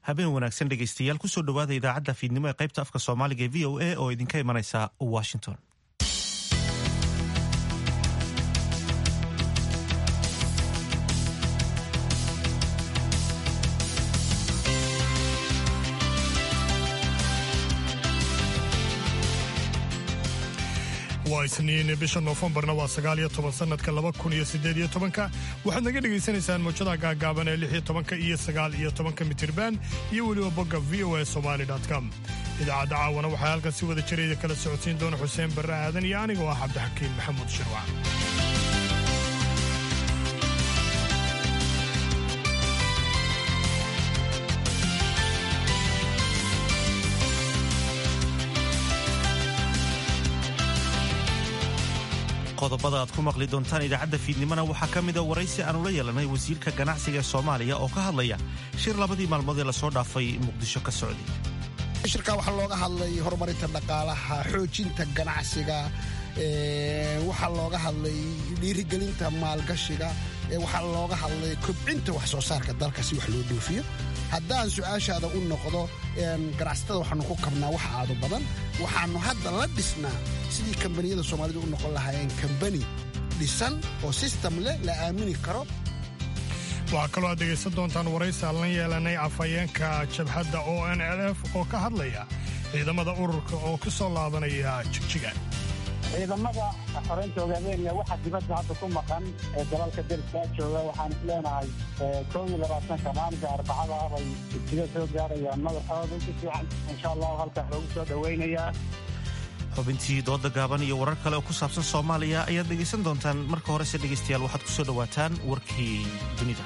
habeen wanaagsan dhegaystayaal kusoo dhawaada idaacadda fiidnimo ee qaybta afka soomaaliga ee VOA oo idinka imanaysa Washington. waa isniin bisha Noofambarna waa 19 sanadka 2018 waxaad naga dhageysanaysaan mowjadaha gaagaaban ee 16 iyo 19 mitirban iyo weliba bogga voasomali.com. idaacadda caawana waxaa halkan si wada jireeda kala socodsiin doona Xuseen Barre Aadan iyo aniga oo Cabdixakiin Maxamuud Shirwac. qodobada aad ku maqli doontaan idaacadda fiidnimona waxaa ka mid ah waraysi aanu la yeelanay wasiirka ganacsiga ee Soomaaliya oo ka hadlaya shir labadii maalmood ee la soo dhaafay Muqdisho ka socday. shirka waxaa looga hadlay horumarinta dhaqaalaha, xoojinta ganacsiga, waxaa looga hadlay dhiirigelinta maalgashiga, waxaa looga hadlay kobcinta wax soo saarka dalka si wax loo dhoofiyo. haddaan su'aashaada u noqdo ganacsatada waxaanu ku kabnaa wax aadu badan, waxaanu hadda la dhisnaa sidii kambaniyada Soomaalidu u noqon lahaayeen kambani dhisan oo system leh la aamini karo. waxaa kaloo aad dhegaysan doontaan waraysi aan la yeelanay afhayeenka jabhadda ONLF oo ka hadlaya ciidamada ururka oo ku soo laabanaya jigjiga. ciidamada xoreynta ogaadeenaya waxaa dibadda hadda ku maqan ee dalalka deriska jooga waxaan islenahay 22 maalinka arbacada bay jigjiga soo gaarayaan madaxooda si fiican insha Allah halkaa loogu soo dhaweynayaa. xubintii dooda gaaban iyo warar kale oo ku saabsan Soomaaliya ayaad dhegaysan doontaan. marka horese dhegaystayaal waxaad ku soo dhawaataan warkii dunida.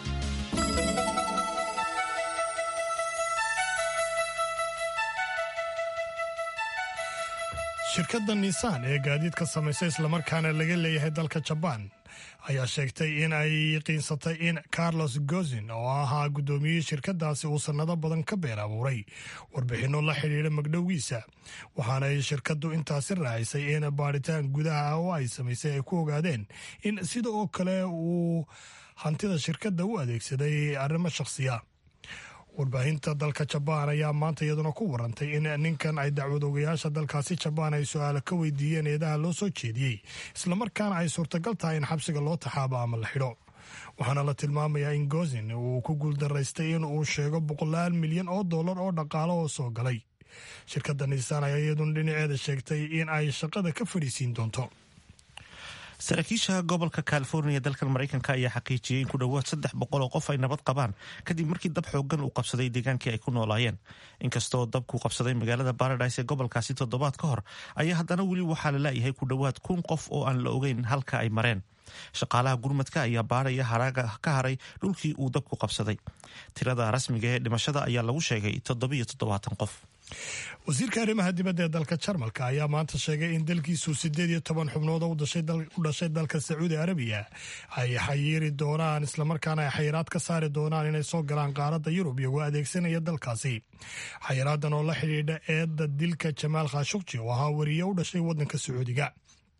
shirkadda Nissan ee gaadiidka samaysa islamarkaana laga leeyahay dalka Japan ayaa sheegtay in ay yaqiinsatay in Carlos Ghosn oo ahaa gudoomiyihii shirkadaasi uu sanado badan ka been abuuray warbixino la xiriira magdhowgiisa, waxaana ay shirkaddu intaasi raacisay in baaritaan gudaha oo ay samaysay ay ku ogaadeen in sida oo kale uu hantida shirkadda u adeegsaday arrimo shakhsiya. warbaahinta dalka Japan ayaa maanta iyaduna ku warantay in ninkan ay dacwad ogayaasha dalkaasi Japan ay su'aalo ka weydiiyeen eedaha loo soo jeediyey islamarkaana ay suurtagal tahay in xabsiga loo taxaabo ama la xidho. waxaana la tilmaamayaa in Ghosn uu ku guuldaraystay in uu sheego $100 milyan oo dhaqaale oo soo galay. shirkadda Nissan ayaa iyaduna dhinaceeda sheegtay in ay shaqada ka fadhiisiin doonto. saraakiisha gobolka California dalkan Mareykanka ayaa xaqiijiyay in ku dhawaad 300 oo qof ay nabad qabaan kadib markii dab xooggan uu qabsaday deegaankii ay ku noolaayeen. inkastoo dabku qabsaday magaalada Paradise ee gobolkaasi toddobaad ka hor ayaa haddana weli waxaa la leeyahay ku dhawaad 1,000 qof oo aan la ogeyn halka ay mareen. shaqaalaha gurmadka ayaa baaraya haraaga ka haray dhulkii uu dabku qabsaday. tirada rasmiga ee dhimashada ayaa lagu sheegay 77 qof. wasiirka arrimaha dibadda ee dalka Jarmalka ayaa maanta sheegay in dalkiisu 18 xubnood u dhashay dalka Sacuudi Arabiya ay xayiri doonaan islamarkaana ay xayiraad ka saari doonaan inay soo galaan qaaradda Yurub iyagoo adeegsanaya dalkaasi. xayiraadan oo la xidhiidha eedda dilka Jamaal Khashoggi oo ahaa wariye u dhashay waddanka Sacuudiga.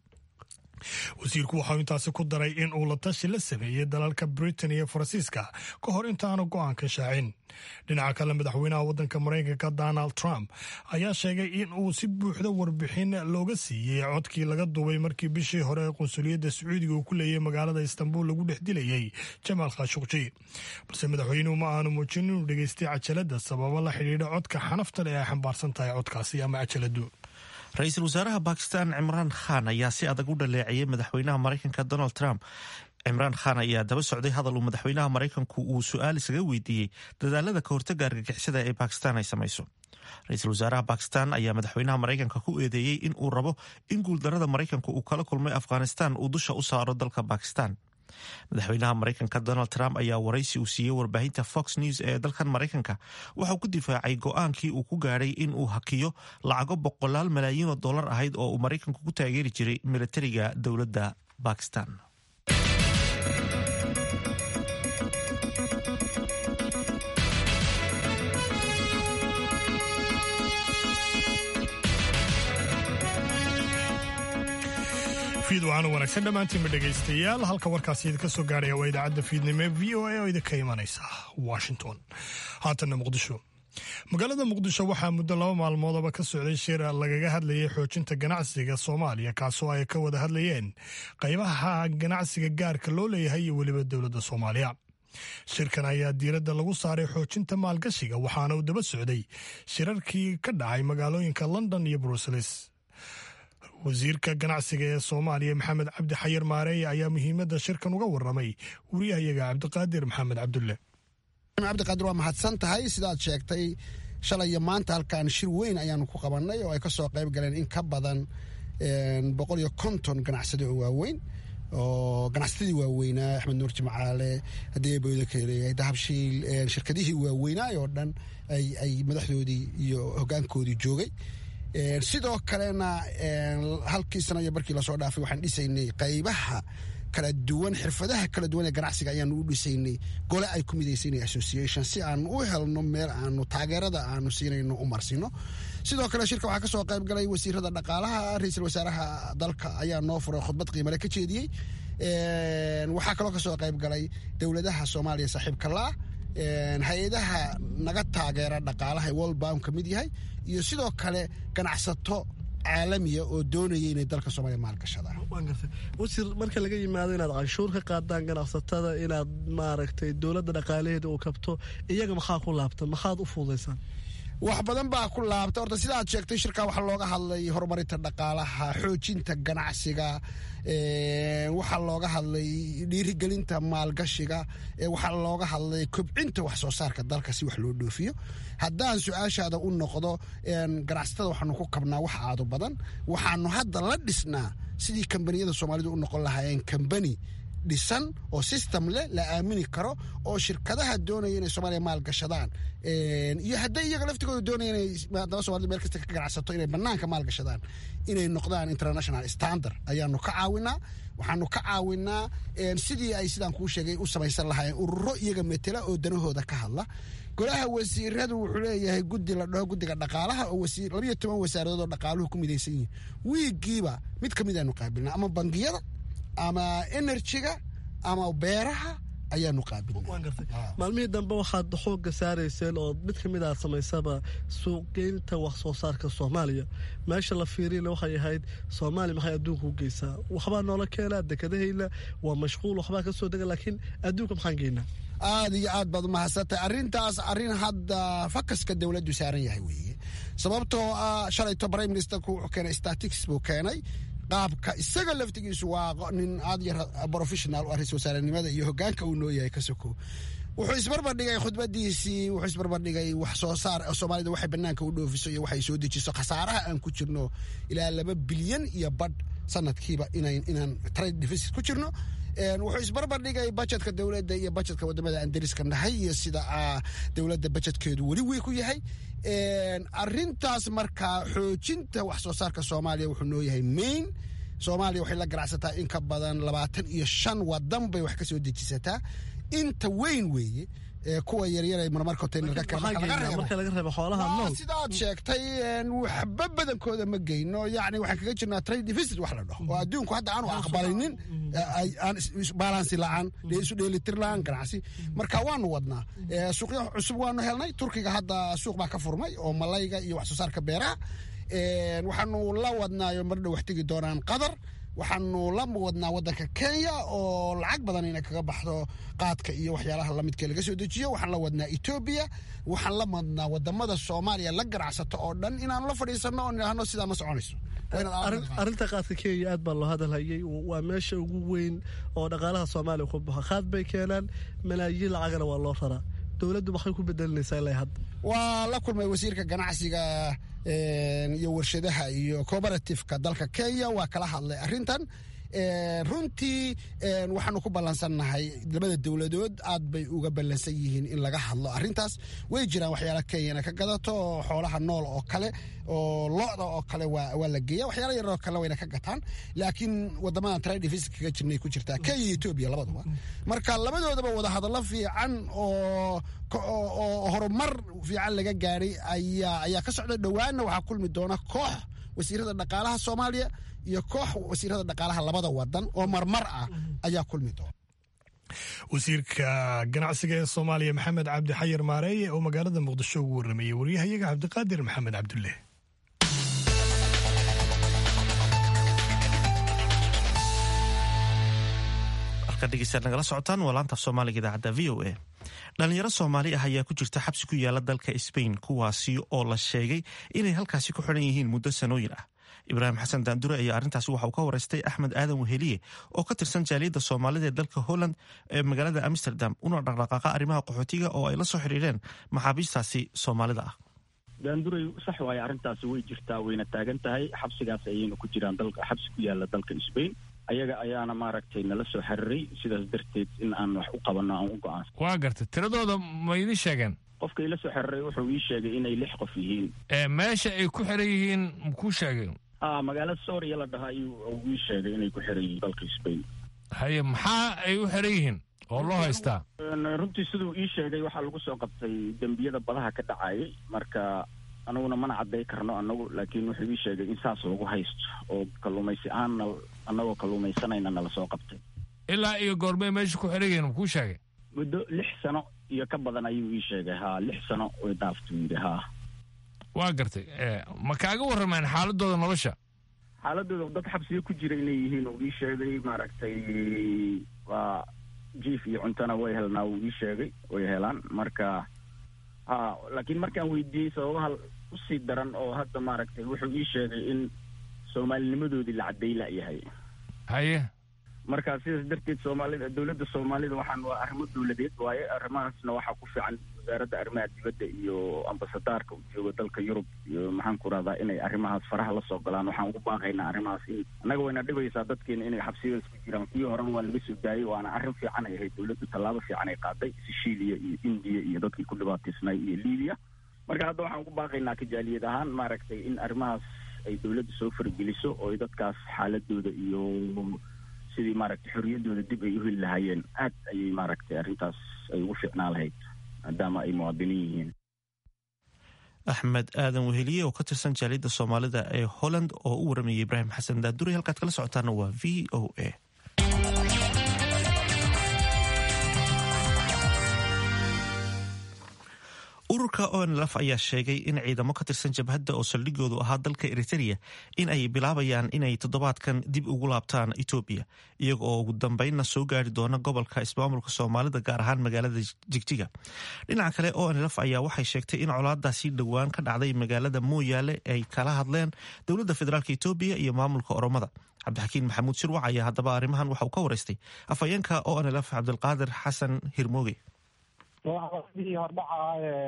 wasiirku waxaa intaasi ku daray in uu la tashi la sameeyey dalalka Britain iyo Faransiiska ka hor intaanu go'aanka shaacin. dhinaca kale madaxweynaha waddanka Mareykanka Donald Trump ayaa sheegay in uu si buuxda warbixin looga siiyey codkii laga duubay markii bishii hore ee qunsuliyadda Sacuudiga uu ku leeyahay magaalada Istanbul lagu dhex dilayay Jamaal Khashoggi, balse madaxweynuhu ma aanu muujin inuu dhageystay cajalada sababo la xidhiidha codka xanafta leh ee ay xambaarsan tahay codkaasi ama cajaladu. ra-iisul wasaaraha Pakistan Imran Khan ayaa si adag u dhaleeceeyay madaxweynaha Mareykanka Donald Trump. Imran Khan ayaa daba socday hadal uu madaxweynaha Mareykanku uu su'aal isaga weydiiyey dadaalada ka hortagga argagixisada ee Pakistan ay samayso. ra-iisul wasaaraha Pakistan ayaa madaxweynaha Mareykanka ku eedeeyey in uu rabo in guuldarrada Mareykanku uu kala kulmay Afghanistan uu dusha u saaro dalka Pakistan. madaxweynaha Mareykanka Donald Trump ayaa waraysi uu siiyey warbaahinta Fox News ee dalkan Mareykanka waxa uu ku difaacay go'aankii uu ku gaadhay in uu hakiyo lacago $100 milyan ahayd oo uu Mareykanku ku taageeri jiray militariga dowladda Pakistan. fiidwaan wanaagsan dhammaantiinba dhegaystayaal halka warkaasi idinka soo gaaraya waa idaacadda fiidnimo VOA oo idinka imanaysa Washington. haatanna Muqdisho. magaalada muqdisho waxaa muddo 2 maalmoodaba ka socday shir lagaga hadlayay xoojinta ganacsiga Soomaaliya kaasoo ay ka wada hadlayeen qaybaha ganacsiga gaarka loo leeyahay iyo waliba dowladda Soomaaliya. shirkan ayaa diiradda lagu saaray xoojinta maalgashiga waxaana uu daba socday shirarkii ka dhacay magaalooyinka London iyo Brussels. wasiirka ganacsiga ee Soomaaliya Maxamed Cabdi Xayir Maareey ayaa muhiimadda shirkan uga warramay wariyahayaga Cabdiqaadir Maxamed Cabdulle. cabdiqaadir waa mahadsan tahay sidaad sheegtay shalay iyo maanta halkan shir weyn ayaanu ku qabanay oo ay ka soo qayb galeen in ka badan 150 ganacsade oo waaweyn oo ganacsatadii waaweynaa Axmed Nuur Jimcaale hadii booyada kaleeyay dahabshiil shirkadihii waaweynaa oo dhan ay madaxdoodii iyo hoggaankoodii joogay. sidoo kalena halkii sano iyo barkii la soo dhaafay waxaan dhisaynay qaybaha kala duwan xirfadaha kala duwan ee ganacsiga ayaanu u dhisaynay gole ay ku midaysanay association si aan u helno meel aanu taageerada aanu siinayno u marsino. sidoo kale shirka waxaa ka soo qayb galay wasiirada dhaqaalaha ra'iisul wasaaraha dalka ayaa noo furay khudbad qiimo leh ka jeediyey. waxaa kaloo ka soo qayb galay dowladaha Soomaaliya saaxiibka la hay-adaha naga taageera dhaqaalaha World Bank ka mid yahay iyo sidoo kale ganacsato caalamiya oo doonayay inay dalka Soomaaliya maalgashadaan. wasiir marka laga yimaado inaad canshuur ka qaadaan ganacsatada inaad maaragtay dowladda dhaqaalaheeda u kabto iyaga maxaa ku laabtan maxaad u fududaysaan? wax badan baa ku laabta horta sida aad sheegtay shirka waxa looga hadlay horumarinta dhaqaalaha xoojinta ganacsiga waxa looga hadlay dhiirigelinta maalgashiga waxa looga hadlay kobcinta wax soo saarka dalka si wax loo dhoofiyo. haddaan su'aashaada u noqdo ganacsatada waxaanu ku kabnaa wax aad u badan waxaanu hadda la dhisnaa sidii kambaniyada Soomaalidu u noqon lahaayeen kambani dhisan oo system leh la aamini karo oo shirkadaha doonaya inay Soomaaliya maalgashadaan iyo hadday iyaga laftigooda doonayaan inay maadaama Soomaalidu meel kasta ka ganacsato inay bannaanka maalgashadaan inay noqdaan international standard ayaanu ka caawinaa. waxaanu ka caawinaa sidii ay sidaan kuu sheegay u samaysan lahaayeen ururo iyaga metela oo danahooda ka hadla. golaha wasiiradu wuxuu leeyahay guddi la dhaho guddiga dhaqaalaha oo 12 wasaaradood oo dhaqaaluhu ku midaysan yihiin wiigiiba mid ka mid aanu qaabilnaa ama bangiyada ama energy-ga ama beeraha ayaanu qaabilnaa. maalmihii dambe waxaad xoogga saarayseen oo mid ka mid ah samaysaba suuqgeynta wax soo saarka Soomaaliya meesha la fiiriyay waxay ahayd Soomaaliya maxay adduunka u geysaa waxba noola keenaa dekedahayna waa mashquul waxba ka soo daga laakiin adduunka maxaan geynaa aad iyo aad baad mahadsantahay arrintaas arrin hadda fakaska dawladdu saaran yahay weeye sababtoo ah shalayto prime ministerku wuxuu keenay statistics buu keenay qaabka isaga laftigiisu waa nin aad yar professional oo ra'iisul wasaarenimada iyo hoggaanka uu noo yahay ka soko wuxuu isbarbardhigay khudbadiisii wuxuu isbarbardhigay wax soo saar Soomaalida waxay banaanka u dhoofiso iyo waxay soo dejiso khasaaraha aan ku jirno ilaa 2 bilyan iyo badh sanadkiiba inaan trade deficit ku jirno. wuxuu isbarbardhigay budgetka dawladda iyo budgetka wadamada aan dariska nahay iyo sida dawladda budgetkeedu weli weyn ku yahay. arrintaas markaa xoojinta wax soo saarka Soomaaliya wuxuu noo yahay main. Soomaaliya waxay la ganacsataa in ka badan 25 wadan bay wax ka soo dejisataa inta weyn weeye kuwa yaryar ay marmarka hoteelka ka marka laga reebo xoolaha nool sidaad sheegtay waxba badankooda ma geyno yani waxaan kaga jirnaa trade deficit wax la dhaho oo adduunku hadda aanu aqbalinin aan balance la'aan isu dheelitir la'aan ganacsi marka waanu wadnaa suuqyo cusub waanu helnay Turkiga hadda suuq baa ka furmay oo malayga iyo wax soo saarka beeraha waxaanu la wadnaayo mar dhow wax tagi doonaan Qatar waxaanu la wadnaa wadanka Kenya oo lacag badan inay kaga baxdo qaadka iyo waxyaalaha la midka laga soo dejiyo waxaan la wadnaa Ethiopia waxaan la wadnaa wadamada Soomaaliya la ganacsato oo dhan inaan la fadhiisano oo inaano sida ma soconayso. arinta qaadka Kenya aad baa loo hadalhayay waa meesha ugu weyn oo dhaqaalaha Soomaaliya ku baxa qaad bay keenaan malaayiin lacagna waa loo raraa dawladdu waxay ku bedelinaysaa ilaa hadda waa la kulmay wasiirka ganacsiga iyo warshadaha iyo cooperative-ka dalka Kenya waa kala hadlay arrintan runtii waxaanu ku ballansannahay labada dawladood aad bay uga ballansan yihiin in laga hadlo arrintaas way jiraan waxyaalo Kenya ka gadato xoolaha nool oo kale oo lo'da oo kale waa la geeyaa waxyaalo yar oo kale wayna ka gataan laakiin wadamada trade deficit ka jirnay ku jirtaa Kenya iyo Ethiopia labaduba marka labadoodaba wada hadallo fiican oo horumar fiican laga gaaray ayaa ka socda dhawaana waxa kulmi doona koox wasiirada dhaqaalaha Soomaaliya iyo koox wasiirada dhaqaalaha labada wadan oo marmar ah ayaa kulmi doona. wasiirka ganacsiga ee soomaaliya maxamed cabdi xayir maareeye oo magaalada muqdisho ugu warramayey waryahayaga cabdiqaadir maxamed cabdulle. nagala socotaan waa laanta af soomaaliga idaacadda v o a. dhalinyaro soomaali ah ayaa ku jirta xabsi ku yaala dalka Spain, kuwaasi oo la sheegay inay halkaasi ku xiran yihiin muddo sanooyin ah. ibraahim xasan daandure ayaa arrintaasi waxa uu ka waraystay axmed aadan weheliye oo ka tirsan jaaliyadda soomaalida ee dalka Holland ee magaalada Amsterdam, una dhaqdhaqaaqa arrimaha qaxootiga oo ay la soo xiriireen maxaabiistaasi soomaalida ah. daandurey sax waaye, arrintaasi way jirtaa, wayna taagan tahay. xabsigaas ayayna ku jiraan xabsi ku yaala dalka Spain. ayaga ayaana maaragtay nala soo xiriiray, sidaas darteed in aan wax u qabanno aan u go'aansan. waa gartay, tiradooda ma idin sheegeen? qofka ila soo xiriiray wuxuu ii sheegay inay 6 qof yihiin. meesha ay ku xiran yihiin makuu sheegay? magaalada Soria la dhahaa ayuu ii sheegay inay ku xiran yihiin dalka Spain. haye maxaa ay u xiran yihiin oo loo haystaa? runtii siduu ii sheegay waxaa lagu soo qabtay dembiyada badaha ka dhacayay, marka anaguna mana cadday karno anagu, laakiin wuxuu ii sheegay in saas lagu haysto oo kalluumaysi ahaanna annagoo kalluumaysanayna nala soo qabtay. ilaa iyo goormay meesha ku xiran yihiin makuu sheegay? muddo 6 sano iyo ka badan ayuu ii sheegay. 6 sano way dhaaftu yidhi. waa gartay, ma kaaga warrameen xaaladooda nolosha? xaaladooda dad xabsiga ku jira inay yihiin uu ii sheegay. maaragtay waa jiif iyo cuntona way helnaa uu ii sheegay, way helaan. marka laakiin markaan weydiiyey sababaha usii daran oo hadda maaragtay wuxuu ii sheegay in soomaalinimadoodii la cadday la'yahay. haye marka sidaas darteed dowladda soomaalida waa arrimo dowladeed waaye. arrimahaasna waxaa ku fiican wasaaradda arrimaha dibadda iyo ambasadaarka u jooga dalka Yurub iyo maxaan ku rahdaa inay arrimahaas faraha la soo galaan. waxaan ugu baaqaynaa arrimahaas in annaga wayna dhibaysaa dadkeena inay xabsigaas ku jiraan. kuwii horena waa laga soo daayey, waana arrin fiican ay ahayd. dowladdu tallaabo fiican ay qaaday Sicilia iyo India iyo dadkii ku dhibaataysnay iyo Libya. marka hadda waxaan ugu baaqaynaa kajaaliyad ahaan maaragtay in arrimahaas ay dowladda soo fargeliso oo ay dadkaas xaaladooda iyo sidii maaragtay xorriyaddooda dib ay u heli lahaayeen. aad ayay maaragtay arrintaas ay ugu fiicnaan lahayd maadaama ay muwaadiniin yihiin. axmed aadan weheliye oo ka tirsan jaaliyadda soomaalida ee Holland oo u waramayay ibraahim xasan daandure. halkaad kala socotaana waa v o a. ururka ONLF ayaa sheegay in ciidamo ka tirsan jabhadda oo saldhigoodu ahaa dalka Eritrea in ay bilaabayaan inay toddobaadkan dib ugu laabtaan Ethiopia, iyaga oo ugu dambeynna soo gaari doona gobolka ismaamulka Soomaalida, gaar ahaan magaalada Jigjiga. dhinaca kale, ONLF ayaa waxay sheegtay in colaadaasi dhowaan ka dhacday magaalada Mooyaale ay kala hadleen dowladda federaalka Ethiopia iyo maamulka Oromada. cabdixakiin maxamuud sirwac ayaa haddaba arrimahan waxa uu ka waraystay afhayeenka ONLF cabdilqaadir xasan hirmooge. sidii hordhaca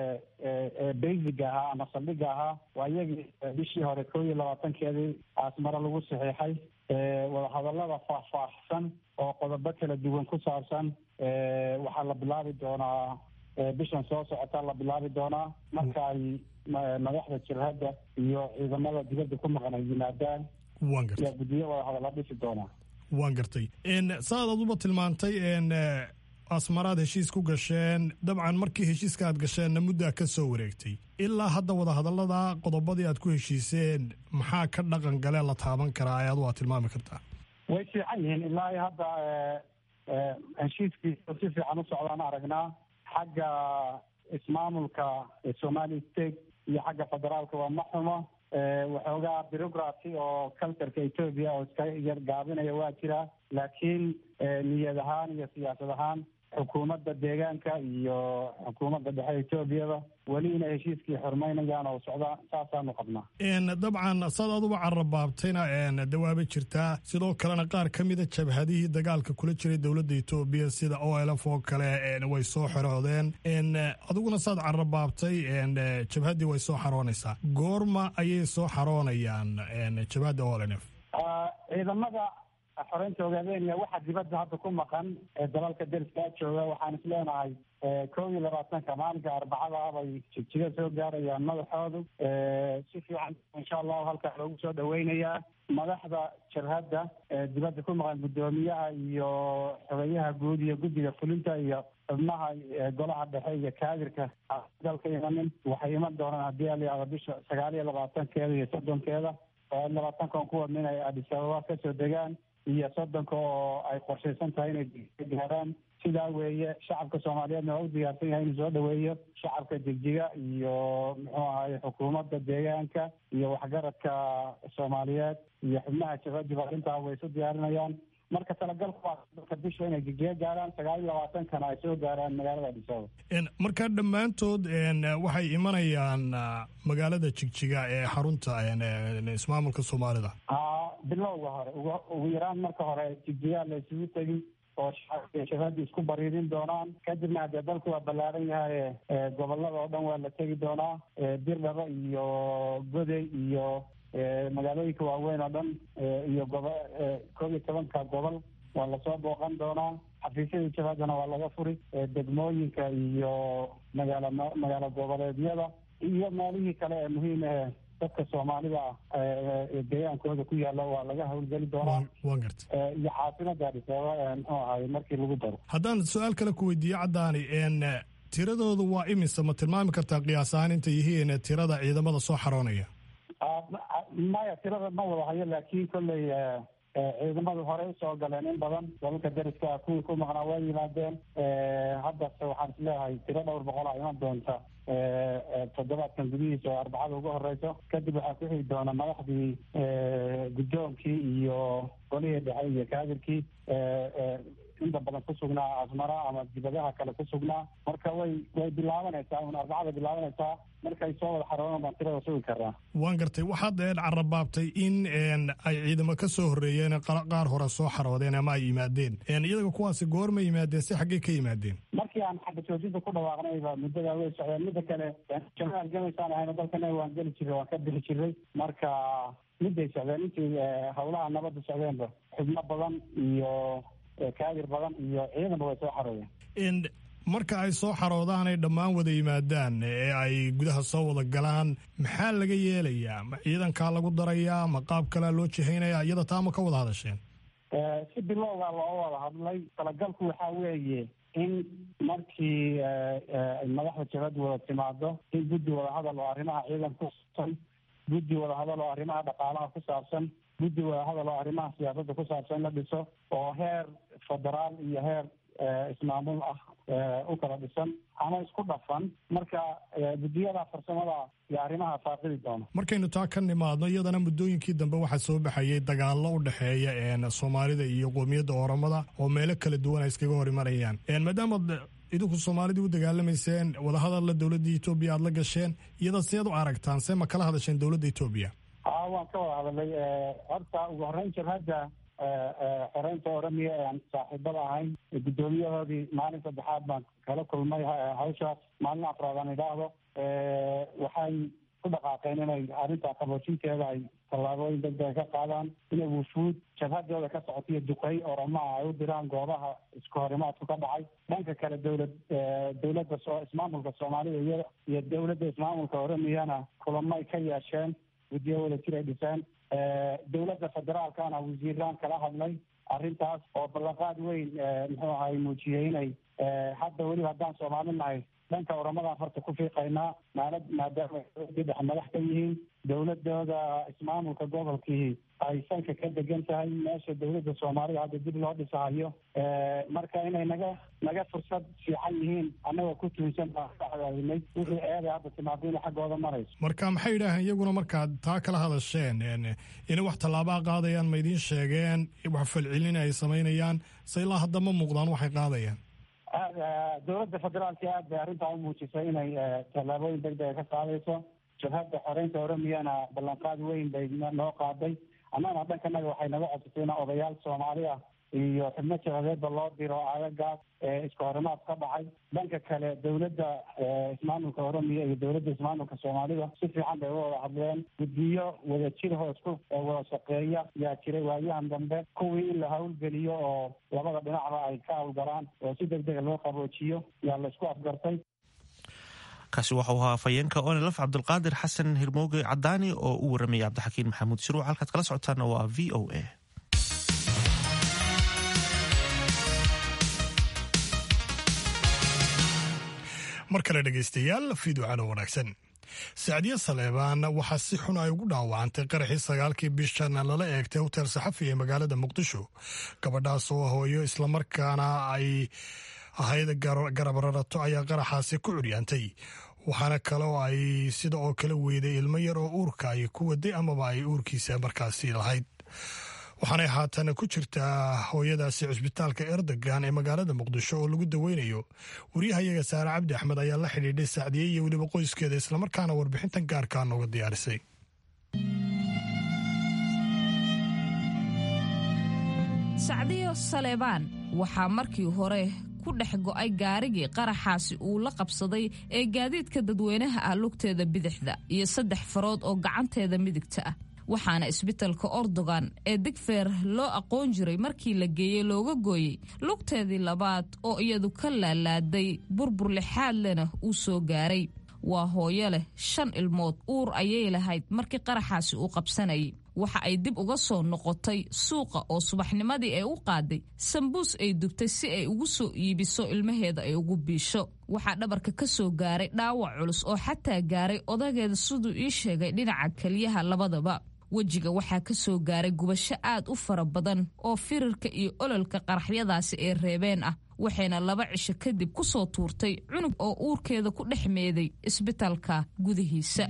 ee basiga ahaa ama saldhiga ahaa waa iyagii bishii hore 21-keedii asmara lagu saxiixay wadahadallada faahfaahsan oo qodobo kala duwan ku saabsan. waxaa la bilaabi doonaa bishan soo socota la bilaabi doonaa marka ay madaxda jabhadda iyo ciidamada dibadda ku maqan ay yimaadaan. yaa guddiyo wadahadalla dhisi doonaa. waan gartay. saad aduba tilmaantay asmaraad heshiis ku gasheen. dabcan markii heshiiska aad gasheenna muddaa ka soo wareegtay. ilaa hadda wadahadallada qodobadii aad ku heshiiseen maxaa ka dhaqan galee la taaban karaa ayaad waa tilmaami kartaa? way fiican yihiin. ilaa iyo hadda heshiiskiisa si fiican u socdaan aragnaa. xagga ismaamulka Somali State iyo xagga federaalka waa ma xumo. waxoogaa bureaucracy oo cultureka Ethiopia oo iska yar gaabinaya waa jira, laakiin niyad ahaan iyo siyaasad ahaan xukuumadda deegaanka iyo xukuumadda dhexe Ethiopiaba weli inay heshiiskii xurmaynayaan oo socdaan, saasaanu qabnaa. dabcan saad aduba carrabaabtayna dawaaba jirtaa. sidoo kalena qaar ka mida jabhadihii dagaalka kula jiray dowladda Ethiopia sida OLF oo kale way soo xoroodeen. adiguna saad carrabaabtay jabhaddii way soo xaroonaysaa. goorma ayay soo xaroonayaan jabhadda OLF? ciidamada xoreynta ogaadeenaya waxaa dibadda hadda ku maqan ee dalalka deriska jooga. waxaan is leenahay 21 maalinka arbacada ah bay jigjiga soo gaarayaan madaxoodu. si fiican insha allahu halkaa loogu soo dhaweynayaa. madaxda jabhadda dibadda ku maqan guddoomiyaha iyo xogeyaha guud iyo guddiga fulinta iyo xubnaha golaha dhexe iyo kaadirka dalka imanin waxay iman doonaan haddii alayada bisha 29-keeda iyo 30-keeda. 20-kan ku wadna inay Addis Ababa kasoo degaan iyo 30 oo ay qorshaysan tahay inay gaaraan. sidaa weeye shacabka soomaaliyeedna waa u diyaarsan yahay inuu soo dhaweeyo shacabka jigjiga iyo muxuu ahaye xukuumadda deegaanka iyo waxgaradka soomaaliyeed iyo xubnaha jabhadiba arrintaa way isu diyaarinayaan. marka talagalku waa dalka bisha inay jigjiga gaaraan 29-kana ay soo gaaraan magaalada Addis Ababa. marka dhammaantood waxay imanayaan magaalada jigjiga ee xarunta ismaamulka Soomaalida. bilowga hore ugu yaraan marka hore jigjiga la isugu tegi oo shacabka isku bariirin doonaan, kadibna haddee dalku waa ballaaran yahay gobolada oo dhan waa la tegi doonaa, Dirdhaba iyo Goday iyo magaalooyinka waaweyn oo dhan iyo 11 gobol waa lasoo booqan doonaa. xafiisyadii jabhadana waa laga furi, degmooyinka iyo magaalo goboleedyada iyo meelihii kale ee muhiim ah dadka Soomaalida deegaankooda ku yaala waa laga howlgeli doonaa. iyo caasimada Addis Ababa muxuu ahaay markii lagu daro. haddaan su-aal kale ku weydiiyo Cadaani, tiradoodu waa imise? ma tilmaami kartaa qiyaas ahaan inta yihiin tirada ciidamada soo xaroonaya? maya, tirada ma wada hayo, laakiin kolley ciidamadu horey usoo galeen in badan. dalalka dariska kuwii ku maqnaa waa yimaadeen. haddase waxaan isleeyahay tiro dhowr boqol iman doonta toddobaadkan gudihiisa oo arbacada ugu horeyso. kadib waxaa ku xigi doona madaxdii guddoonkii iyo golihii dhexe iyo kaadirkii inta badan ku sugnaa Asmara ama dibadaha kale ku sugnaa. marka way bilaabanaysaa arbacada bilaabanaysaa. markay soo wada xaroonaan baan tirada sugi karnaa. waan gartay. waxaad carrabaabtay in ay ciidamo ka soo horreeyeen qaar hore soo xaroodeen ama ay yimaadeen. iyaga kuwaasi goorma yimaadeen? si xaggee ka yimaadeen? markii aan xagga joojinta ku dhawaaqnayba muddadaa way socdeen. midda kale jamaal gamaysaan ahayna dalkana waan geli jirray, waan ka bixi jirray. marka midday socdeen intii howlaha nabadda socdeenba xubno badan iyo kaadir badan iyo ciidanba way soo xaroodeen. marka ay soo xaroodaan ay dhammaan wada yimaadaan ee ay gudaha soo wada galaan, maxaa laga yeelayaa? ma ciidankaa lagu darayaa? ma qaab kalea loo jihaynayaa? iyada taa ma ka wada hadasheen? si bilowgaa loo wada hadlay. talagalku waxaa weeye in markii madaxda jabhaddu wada timaado in guddi wada hadal oo arrimaha ciidanka ku saabsan, guddi wada hadal oo arrimaha dhaqaalaha ku saabsan, guddi wada hadal oo arrimaha siyaasadda ku saabsan la dhiso oo heer federaal iyo heer ismaamul ah u kala dhisan ama isku dhafan. marka guddiyada farsamada iyo arrimaha faaqidi doona. markaynu taa ka nimaadno, iyadana muddooyinkii dambe waxaa soo baxayay dagaallo u dhexeeya Soomaalida iyo qoomiyadda Oromada oo meelo kala duwan ay iskaga hor imanayaan. maadaama idinku Soomaalida u dagaalamayseen, wadahadalla dowladda Etoobiya aad la gasheen, iyada seed u aragtaan? see ma kala hadasheen dowladda Etoobiya? waan ka wada hadalay. horta ugu horreyn jabhadda xoreynta Oromiya ee aan saaxiibada ahayn, guddoomiyahoodii maalin saddexaad baan kala kulmay hawshaas. maalin afraad aan idhaahdo. waxay ku dhaqaaqeen inay arrintaa qaboojinteeda ay tallaabooyin degdega ka qaadaan, inay wufuud jabhadooda ka socotiyo duqey Oromaa ay u diraan goobaha isku horimaadku ka dhacay. dhanka kale dowladda ismaamulka Soomaalida iyo dowladda ismaamulka Oromiyana kulamay ka yeesheen, guddiyo wada jir ay dhiseen. dowladda federaalkana wasiiraan kala hadlay arrintaas oo ballanqaad weyn muxuu ahay muujiyey inay hadda weliba haddaan Soomaali nahay dhanka Oromadan farta ku fiiqaynaa maadaama dhex madax ka yihiin. dowladooda ismaamulka gobolkii ay sanka ka degan tahay meesha dowladda Soomaalida hadda dib loo dhisahayo. marka inay naga fursad fiican yihiin annagoo ku tuunsan baaadinay wixii eeday hadda timaado inay xaggooda marayso. marka maxay yidhaaheen iyaguna markaad taa kala hadasheen inay wax tallaabaa qaadayaan? ma idiin sheegeen wax falcelin ay samaynayaan? se ilaa hadda ma muuqdaan waxay qaadayaan? dowladda federaalka aad bay arrintaa u muujisay inay tallaabooyin degdega ka qaadayso. jabhadda xoreynta Oromiyana ballanqaad weyn bay noo qaaday. annagana dhankanaga waxay naga codsatay in odayaal Soomaali ah iyo xubno jabhadeedba loo diro aagagaas isku horimaad ka dhacay. dhanka kale dowladda ismaamulka Oromiya iyo dowladda ismaamulka Soomaalida si fiican bay uga wada hadleen. guddiyo wada jir hoosku wada shaqeeya yaa jiray waayahan dambe. kuwii in la hawlgeliyo oo labada dhinacba ay ka hawlgalaan oo si degdega loo qaboojiyo yaa laysku afgartay. kaasi waxa uu ahaa afhayeenka ONLF Cabdulqaadir Xasan Hirmooge Cadaani oo u warramaya Cabdixakiin Maxamuud Shiruuc. halkaad kala socotaana waa VOA. mar kale dhegaystayaal fiiducano wanaagsan. Sacdiya Saleebaan waxaa si xun ay ugu dhaawacantay qaraxii 9kii bishan lala eegtay hotel saxafi ee magaalada Muqdisho. gabadhaas oo hooyo islamarkaana ay ahayd garabrarato ayaa qaraxaasi ku curyaantay waxaana kale oo ay sida oo kale weyday ilmo yar oo uurka ay ku waday amaba ay uurkiisa markaasi lahayd waxaanay haatan ku jirtaa hooyadaasi cusbitaalka Erdogan ee magaalada Muqdisho oo lagu daweynayo wariyahayaga Saara Cabdi Axmed ayaa la xidhiidhay Sacdiye iyo weliba qoyskeeda islamarkaana warbixintan gaarka nooga diyaarisay. Sacdiyo Saleebaan waxaa markii hore ku dhex go'ay gaarigii qaraxaasi uu la qabsaday ee gaadiidka dadweynaha ah lugteeda bidixda iyo 3 farood oo gacanteeda midigta ah waxaana isbitaalka Erdogan ee Digfeer loo aqoon jiray markii la geeyay looga gooyay lugteedii labaad oo iyadu ka laalaaday burbur lixaad lena uu soo gaaray waa hooyo leh 5 ilmood uur ayay lahayd markii qaraxaasi uu qabsanayay waxa ay dib uga soo noqotay suuqa oo subaxnimadii ay u qaaday sambuus ay dubtay si ay ugu soo iibiso ilmaheeda ay ugu biisho waxa dhabarka ka soo gaaray dhaawac culus oo xataa gaaray odageeda sidoo ii sheegay dhinaca kaliyaha labadaba wajiga waxaa ka soo gaaray gubasho aad u fara badan oo firirka iyo ololka qaraxyadaasi ee reebeen ah waxayna 2 cisho kadib ku soo tuurtay cunug oo uurkeeda ku dhex meeday isbitaalka gudihiisa.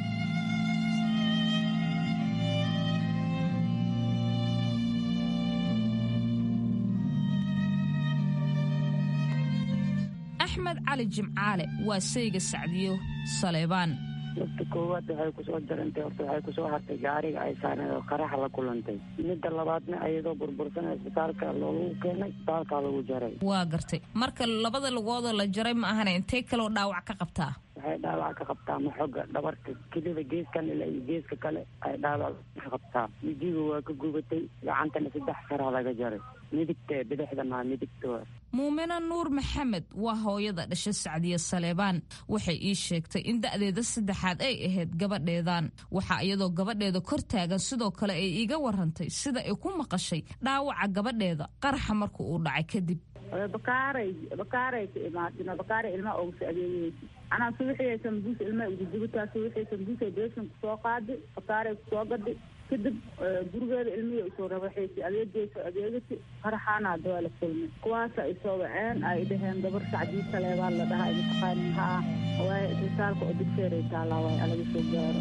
Axmed Cali Jimcaale waa sayga Sacdiyo Saleebaan midda koowaad waxay ku soo jarantay horta waxay ku soo hartay gaariga ay saareen qarax la kulantay midda labaadna ayadoo burbursan isbitaalka loogu keenay isbitaalka lagu jaray waa gartay marka labada lugood la jaray ma ahana intee kale dhaawac ka qabtaa waxay dhaawac ka qabtaa ma xoga dhabarka kidida geeskan ilaa geeska kale ay dhaawac ka qabtaa midiga waa ka gubatay gacantana 3 faraha laga jaray midigta bidixda ma midigta Muumina Nuur Maxamed waa hooyada dhashay Sacdiye Saleebaan waxay ii sheegtay in da'deeda 3aad ay ahayd gabadheedan waxa iyadoo gabadheeda kor taagan sidoo kale ay iiga warantay sida ay ku maqashay dhaawaca gabadheeda qaraxa markuu uu dhacay kadib bakaaray ilma oo saadiyay ana suuxiyay sambuus ilma ugu dubtaa suuxiyay sambuus deeshan soo qaaday bakaaray soo gaday kadib gurigeeda ilmihi soo rabaxay adeegti qaraxana dawla kulmay kuwaas ay soo waceen ay dhaheen gabar Sacdiye Saleebaan la dhahay taqaaniha way isbitaalka oo Digfeer taala way alaga soo gaaro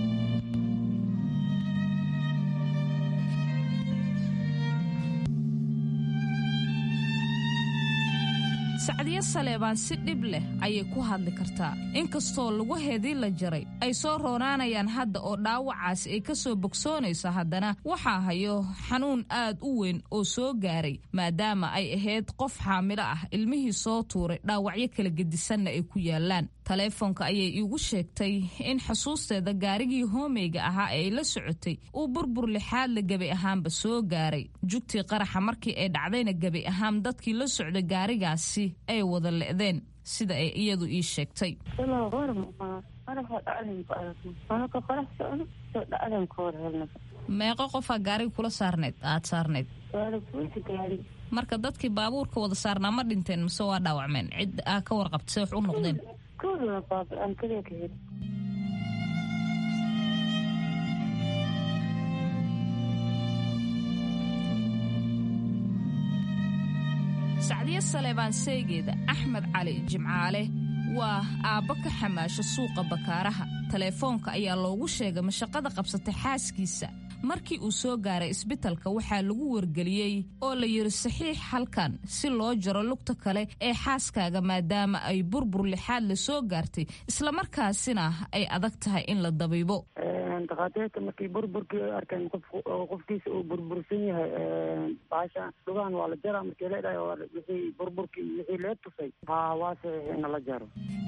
Sacdiye Saleebaan si dhib leh ayay ku hadli kartaa inkastoo lagu heedii la jaray ay soo roonaanayaan hadda oo dhaawacaas ay ka soo bogsoonayso haddana waxaa hayo xanuun aad u weyn oo soo gaaray maadaama ay ahayd qof xaamilo ah ilmihii soo tuuray dhaawacyo kala gedisanna ay ku yaalaan taleefoonka ayay iigu sheegtay in xusuusteeda gaarigii hoomeyga ahaa ee ay la socotay uu burbur lixaad la gabi ahaanba soo gaaray jugtii qaraxa markii ay dhacdayna gabi ahaan dadkii la socday gaarigaasi ay wada le'deen sida ay iyadu ii sheegtay meeqa qofaa gaariga kula saarneyd aad saarneyd marka dadkii baabuurka wada saarnaa ma dhinteen mise waa dhaawacmeen cid aa ka warqabta se wax u noqdeen Sacdiye Saleebaan saygeeda Axmed Cali Jimcaale waa aabba ka xamaasho suuqa bakaaraha taleefoonka ayaa loogu sheegay mashaqada qabsatay xaaskiisa markii uu soo gaaray isbitaalka waxaa lagu wargeliyey oo la yiri saxiix halkan si loo jaro lugta kale ee xaaskaaga maadaama ay burbur lixaad la soo gaartay isla markaasina ay adag tahay in la dabiibo dhaqaatiirta markii burburkii arkeen qofkiisa uu burbursan yahay baasha lugahan waa la jaraa markii la dhahay wixii burburkii wixii la tusay waa saxiix in la jaro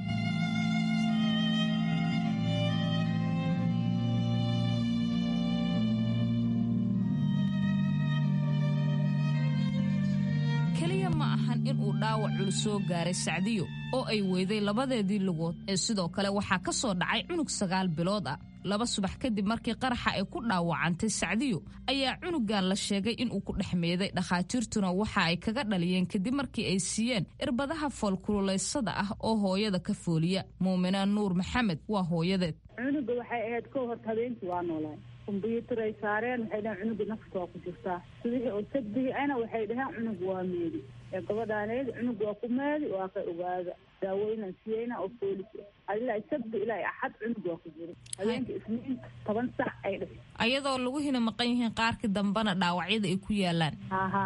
kaliya ma ahan in uu dhaawac culus soo gaaray Sacdiyo oo ay weyday labadeedii lugood ee sidoo kale waxaa ka soo dhacay cunug 9 bilood ah 2 subax kadib markii qaraxa ay ku dhaawacantay Sacdiyo ayaa cunugan la sheegay in uu ku dhexmeeday dhaqaatiirtuna waxa ay kaga dhaliyeen kadib markii ay siiyeen irbadaha foolkululeysada ah oo hooyada ka fooliya Muumina Nuur Maxamed waa hooyadeed cunuga waxay ahayd ka hor habeenkii waa noolay computer ay saareen waxay dhahaan cunuga nafta waa ku jirtaa sidii oo sabbi ana waxay dhahaan cunug waa meedi gabadhaaneed cunug waa ku maadi waa ka ogaada daawooyinan siiyeyna oo foolis ilaa sabti ilaa axad cunug waa ku jira habeenka isniin 10 sac ay dhashay ayadoo lagu hina maqan yihiin qaarkii dambana dhaawacyada ay ku yaalaan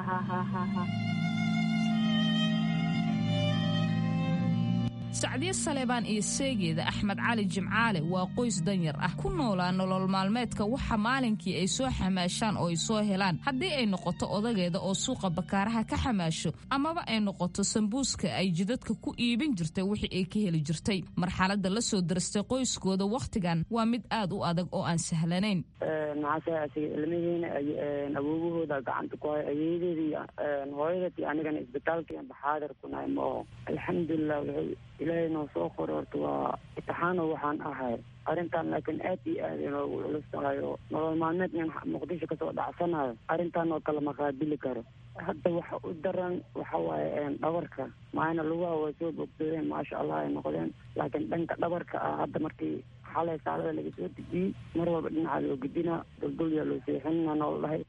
sacdiye saleebaan iyo seegeeda axmed cali jimcaale waa qoys danyar ah ku noolaa nolol maalmeedka waxa maalinkii ay soo xamaashaan oo ay soo helaan haddii ay noqoto odageeda oo suuqa bakaaraha ka xamaasho amaba ay noqoto sambuuska ay jidadka ku iibin jirtay wixii ay ka heli jirtay marxaladda la soo darastay qoyskooda wakhtigan waa mid aad u adag oo aan sahlanayn ilmihiina awoogahooda gacanta ku hay ayeedeedii hooyadeed anigana isbitaalka baxaadir ku nahay maaho alxamdulilah ilaahay noo soo qor horta waa imtixaano waxaan ahay arrintan laakiin aad iyo aad inoogu culus tahay oo nolol maalmeed in muqdisho kasoo dhacsanayo arrintan oo kale maqaabili karo hadda waxa u daran waxa waaye dhabarka maayna lugaha waa soo bogsoodeen maasha allah ay noqdeen laakiin dhanka dhabarka ah hadda markii xalay saalada laga soo dejiyey mar walba dhinaca loo gudina duldulyaa loo seexinna nool dhahay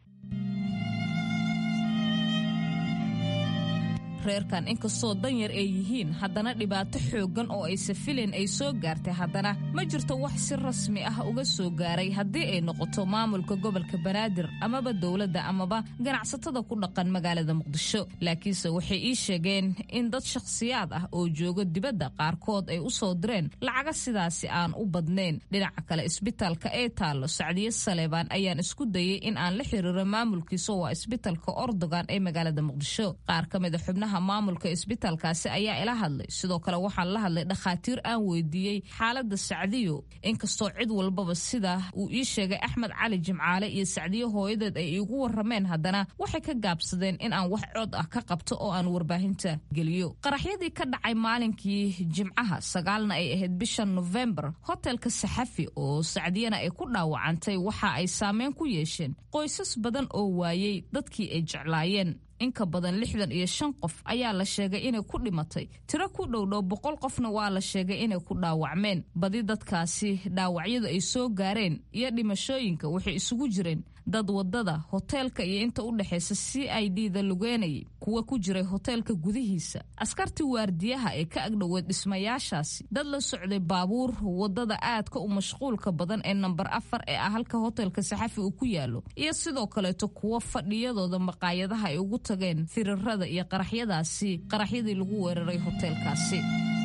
reerkan inkastoo danyar ay yihiin haddana dhibaato xooggan oo aysa filayn ay soo gaartay haddana ma jirto wax si rasmi ah uga soo gaaray haddii ay noqoto maamulka gobolka banaadir amaba dowladda amaba ganacsatada ku dhaqan magaalada muqdisho laakiinse waxay ii sheegeen in dad shakhsiyaad ah oo jooga dibadda qaarkood ay u soo direen lacaga sidaasi aan u badnayn dhinaca kale isbitaalka ee taallo sacdiye saleebaan ayaan isku dayay in aan la xiriiro maamulkiisa waa isbitaalka ordogan ee magaalada muqdisho qaar ka mid a xubnaha maamulka isbitaalkaasi ayaa ila hadlay sidoo kale waxaan la hadlay dhakhaatiir aan weydiiyey xaaladda sacdiyo inkastoo cid walbaba sida uu ii sheegay axmed cali jimcaale iyo sacdiyo hooyadeed ay iigu warrameen haddana waxay ka gaabsadeen in aan wax cod ah ka qabto oo aan warbaahinta geliyo qaraxyadii ka dhacay maalinkii jimcaha 9 ay ahayd bisha November hotelka Saxafi oo sacdiyana ay ku dhaawacantay waxa ay saameyn ku yeesheen qoysas badan oo waayay dadkii ay jeclaayeen in ka badan 65 qof ayaa la sheegay inay ku dhimatay tiro ku dhowdhow 100 qofna waa la sheegay inay ku dhaawacmeen badi dadkaasi dhaawacyadu ay soo gaareen iyo dhimashooyinka waxay isugu jireen dad wadada hoteelka iyo inta u dhaxaysa CID-da lugeynayay kuwa ku jiray hoteelka gudihiisa askartii waardiyaha ee ka agdhoweed dhismayaashaasi dad la socday baabuur wadada aadka u mashquulka badan ee number 4 ee ah halka hoteelka Saxafi uu ku yaalo iyo sidoo kaleeto kuwa fadhiyadooda maqaayadaha ay ugu tageen firarada iyo qaraxyadii lagu weeraray hoteelkaasi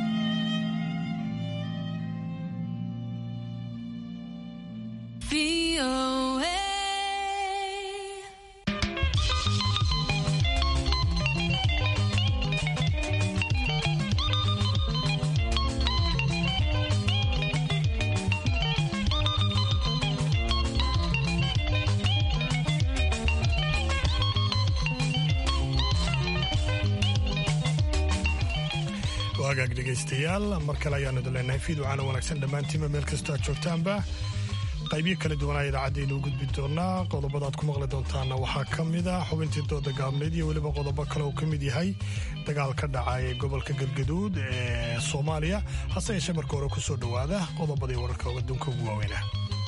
wagaag dhegaystayaal mar kale ayaanu idinleenahay fiiducaana wanaagsan dhammaantiinba meel kastoo aad joogtaanba qaybiyo kala duwanaa idaacaddaynuu gudbi doonaa qodobadaad ku maqli doontaana waxaa ka mid ah xubintii dooda gaabneyd iyo weliba qodobo kale uu ka mid yahay dagaal ka dhacay gobolka galgaduud ee soomaaliya hase yeeshee marka hore ku soo dhowaada qodobadii wararka adduunka ugu waaweynah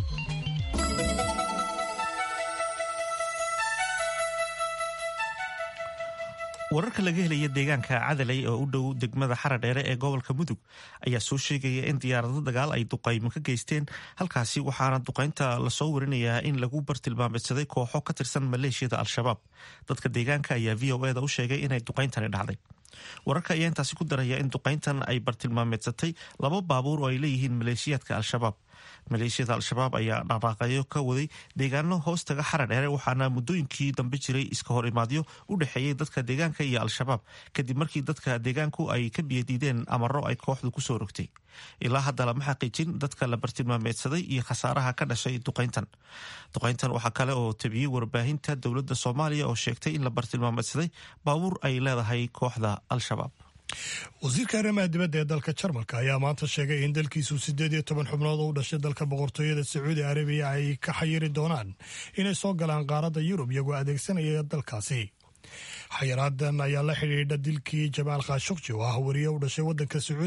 wararka laga helaya deegaanka cadaley oo u dhow degmada xaradheere ee gobolka mudug ayaa soo sheegaya in diyaarado dagaal ay duqaymo ka geysteen halkaasi waxaana duqaynta lasoo warinayaa in lagu bartilmaameedsaday kooxo ka tirsan maleeshiyada al-shabaab dadka deegaanka ayaa v o eda u sheegay inay duqayntani dhacday wararka ayaa intaasi ku daraya in duqayntan ay bartilmaameedsatay 2 baabuur oo ay leeyihiin maleeshiyaadka al-shabaab maleeshiyada al-shabaab ayaa dhaqaaqayo ka waday deegaano hoostaga xaradheere waxaana muddooyinkii dambe jiray iska hor imaadyo u dhexeeyey dadka deegaanka iyo al-shabaab kadib markii dadka deegaanku ay ka biyadiideen amaro ay kooxdu kusoo rogtay ilaa hadda lama xaqiijin dadka la bartilmaameedsaday iyo khasaaraha ka dhashay duqayntan waxaa kale oo tabiyey warbaahinta dowladda soomaaliya oo sheegtay in la bartilmaameedsaday baabuur ay leedahay kooxda al-shabaab wasiirka arrimaha dibadda ee dalka jarmalka ayaa maanta sheegay in dalkiisu 18 xubnood oo u dhashay dalka boqortooyada sacuudi arabiya ay ka xayiri doonaan inay soo galaan qaaradda yurub iyagoo adeegsanaya dalkaasi xayiraadan ayaa la xidhiidha dilkii jamaal khashogji oo ah wariye u dhashay waddanka sacuudiga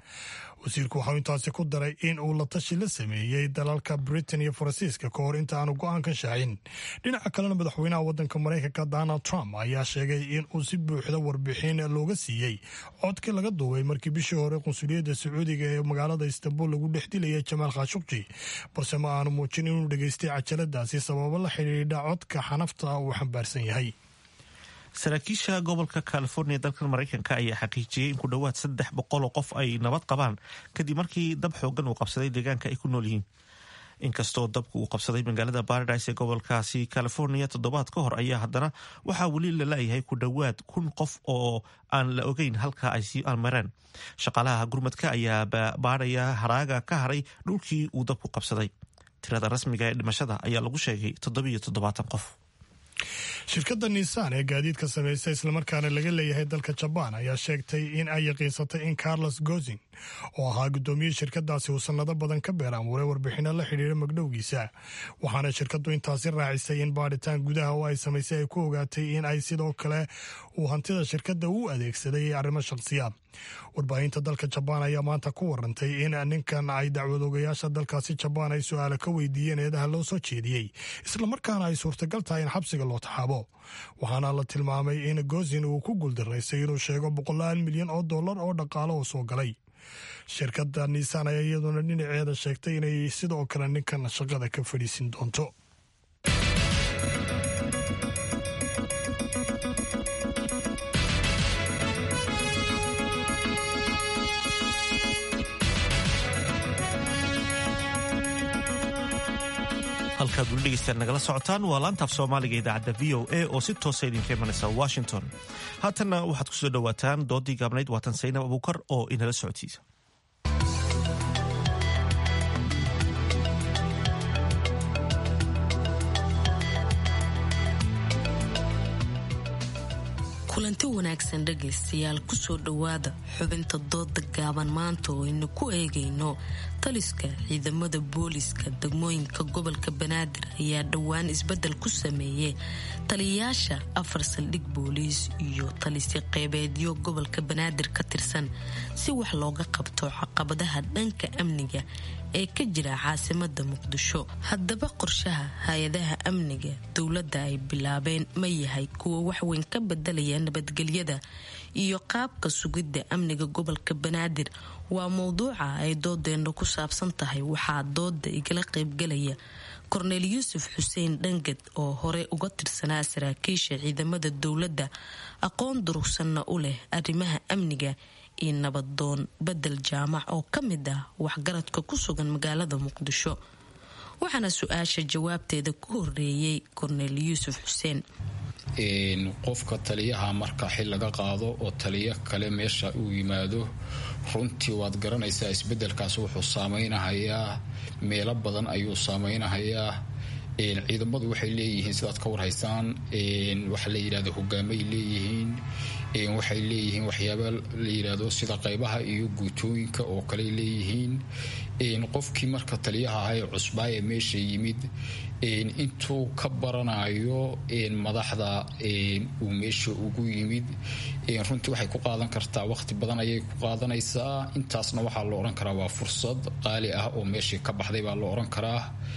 wasiirku waxau intaasi ku daray in uu la tashi la sameeyey dalalka Britain iyo Faransiiska ka hor inta aanu go'aan ka shaacin. dhinaca kalena madaxweynaha waddanka Mareykanka Donald Trump ayaa sheegay in uu si buuxda warbixin looga siiyey codkii laga duubay markii bishii hore qunsuliyadda Sacuudiga ee magaalada Istanbul lagu dhex dilayay Jamal Khashoggi, balse ma aanu muujin inuu dhageystay cajaladaasi sababo la xidhiidha codka xanafta uu xambaarsan yahay. saraakiisha gobolka California dalkan Mareykanka ayaa xaqiijiyey in ku dhowaad 300 oo qof ay nabad qabaan kadib markii dab xoogan uu qabsaday deegaanka ay ku nool yihiin. inkastoo dabku uu qabsaday magaalada Paradise ee gobolkaasi California toddobaad ka hor ayaa haddana waxaa weli la leeyahay ku dhowaad 1,000 qof oo aan la ogeyn halka ay sii almareen. shaqaalaha gurmadka ayaa baadhaya haraaga ka haray dhulkii uu dabku qabsaday. tirada rasmiga ee dhimashada ayaa lagu sheegay 77 qof. shirkadda Nissan ee gaadiidka samaysa islamarkaana laga leeyahay dalka Jabaan ayaa sheegtay in ay yaqiinsatay in Carlos Ghosn oo ahaa gudoomiyey shirkadaasi uu sanado badan ka beeraamuray warbixino la xidhiira magdhowgiisa, waxaana shirkaddu intaasi raacisay in baadhitaan gudaha oo ay samaysay ay ku ogaatay in ay sidoo kale uu hantida shirkadda u adeegsaday arrimo shakhsiyaad. warbaahinta dalka Jabaan ayaa maanta ku warantay in ninkan ay dacwadoogayaasha dalkaasi Jabaan ay su'aalo ka weydiiyeen eedaha loo soo jeediyey, islamarkaana ay suurtagal tahay in xabsiga loo taxaabo. waxaana la tilmaamay in Ghosn uu ku guuldaraystay inuu sheego $100 milyan oo dhaqaalo oo soo galay. shirkadda Nissan ayaa iyaduna dhinaceeda sheegtay inay sidoo kale ninkan shaqada ka fadhiisin doonto. halkaad weli dhegeystaan nagala socotaan waa laantaaf soomaaliga idaacadda VOA oo si toosa idinka imanaysa Washington. haatanna waxaad kusoo dhowaataan doodii gaabnayd waatan Saynab Abuukar oo inala socodsiisa. kulanti wanaagsan dhegaystayaal kusoo dhowaada xubinta dooda gaaban maanta oo aynu ku eegayno taliska ciidamada booliska degmooyinka gobolka Banaadir ayaa dhowaan isbedel ku sameeyay taliyayaasha 4 saldhig booliis iyo talisyo qeybeedyo gobolka Banaadir ka tirsan si wax looga qabto caqabadaha dhanka amniga ee ka jira caasimada Muqdisho. haddaba qorshaha hay-adaha amniga dowladda ay bilaabeen ma yahay kuwa wax weyn ka bedelaya nabadgelyada iyo qaabka sugidda amniga gobolka Banaadir? waa mowduuca ay doodeena ku saabsan tahay. waxaa dooda igala qaybgalaya Korneel Yuusuf Xuseen Dhangad oo hore uga tirsanaa saraakiisha ciidamada dowladda, aqoon durugsanna u leh arrimaha amniga, iyo nabadoon Badel Jaamac oo ka mid ah waxgaradka ku sugan magaalada Muqdisho. waxaana su-aasha jawaabteeda ku horeeyay Korneel Yuusuf Xuseen. qofka taliyaha marka xil laga qaado oo taliya kale meesha uu yimaado, runtii waad garanaysaa isbedelkaas wuxuu saameynahayaa meelo badan ayuu saameynahayaa. ciidamadu waxay leeyihiin sidaad ka warhaysaan waxa la yidhahdo hogaamay leeyihiin, waxay leeyihiin waxyaaba la yidhaahdo sida qaybaha iyo guutooyinka oo kale leeyihiin. qofkii marka taliyaha ahaa ee cusbaa ee meesha yimid intuu ka baranayo madaxda uu meesha ugu yimid, runtii waxay ku qaadan kartaa waqti badan ayay ku qaadanaysaa. intaasna waxaa la oran karaa waa fursad qaali ah oo meeshii ka baxday baa la oran karaa.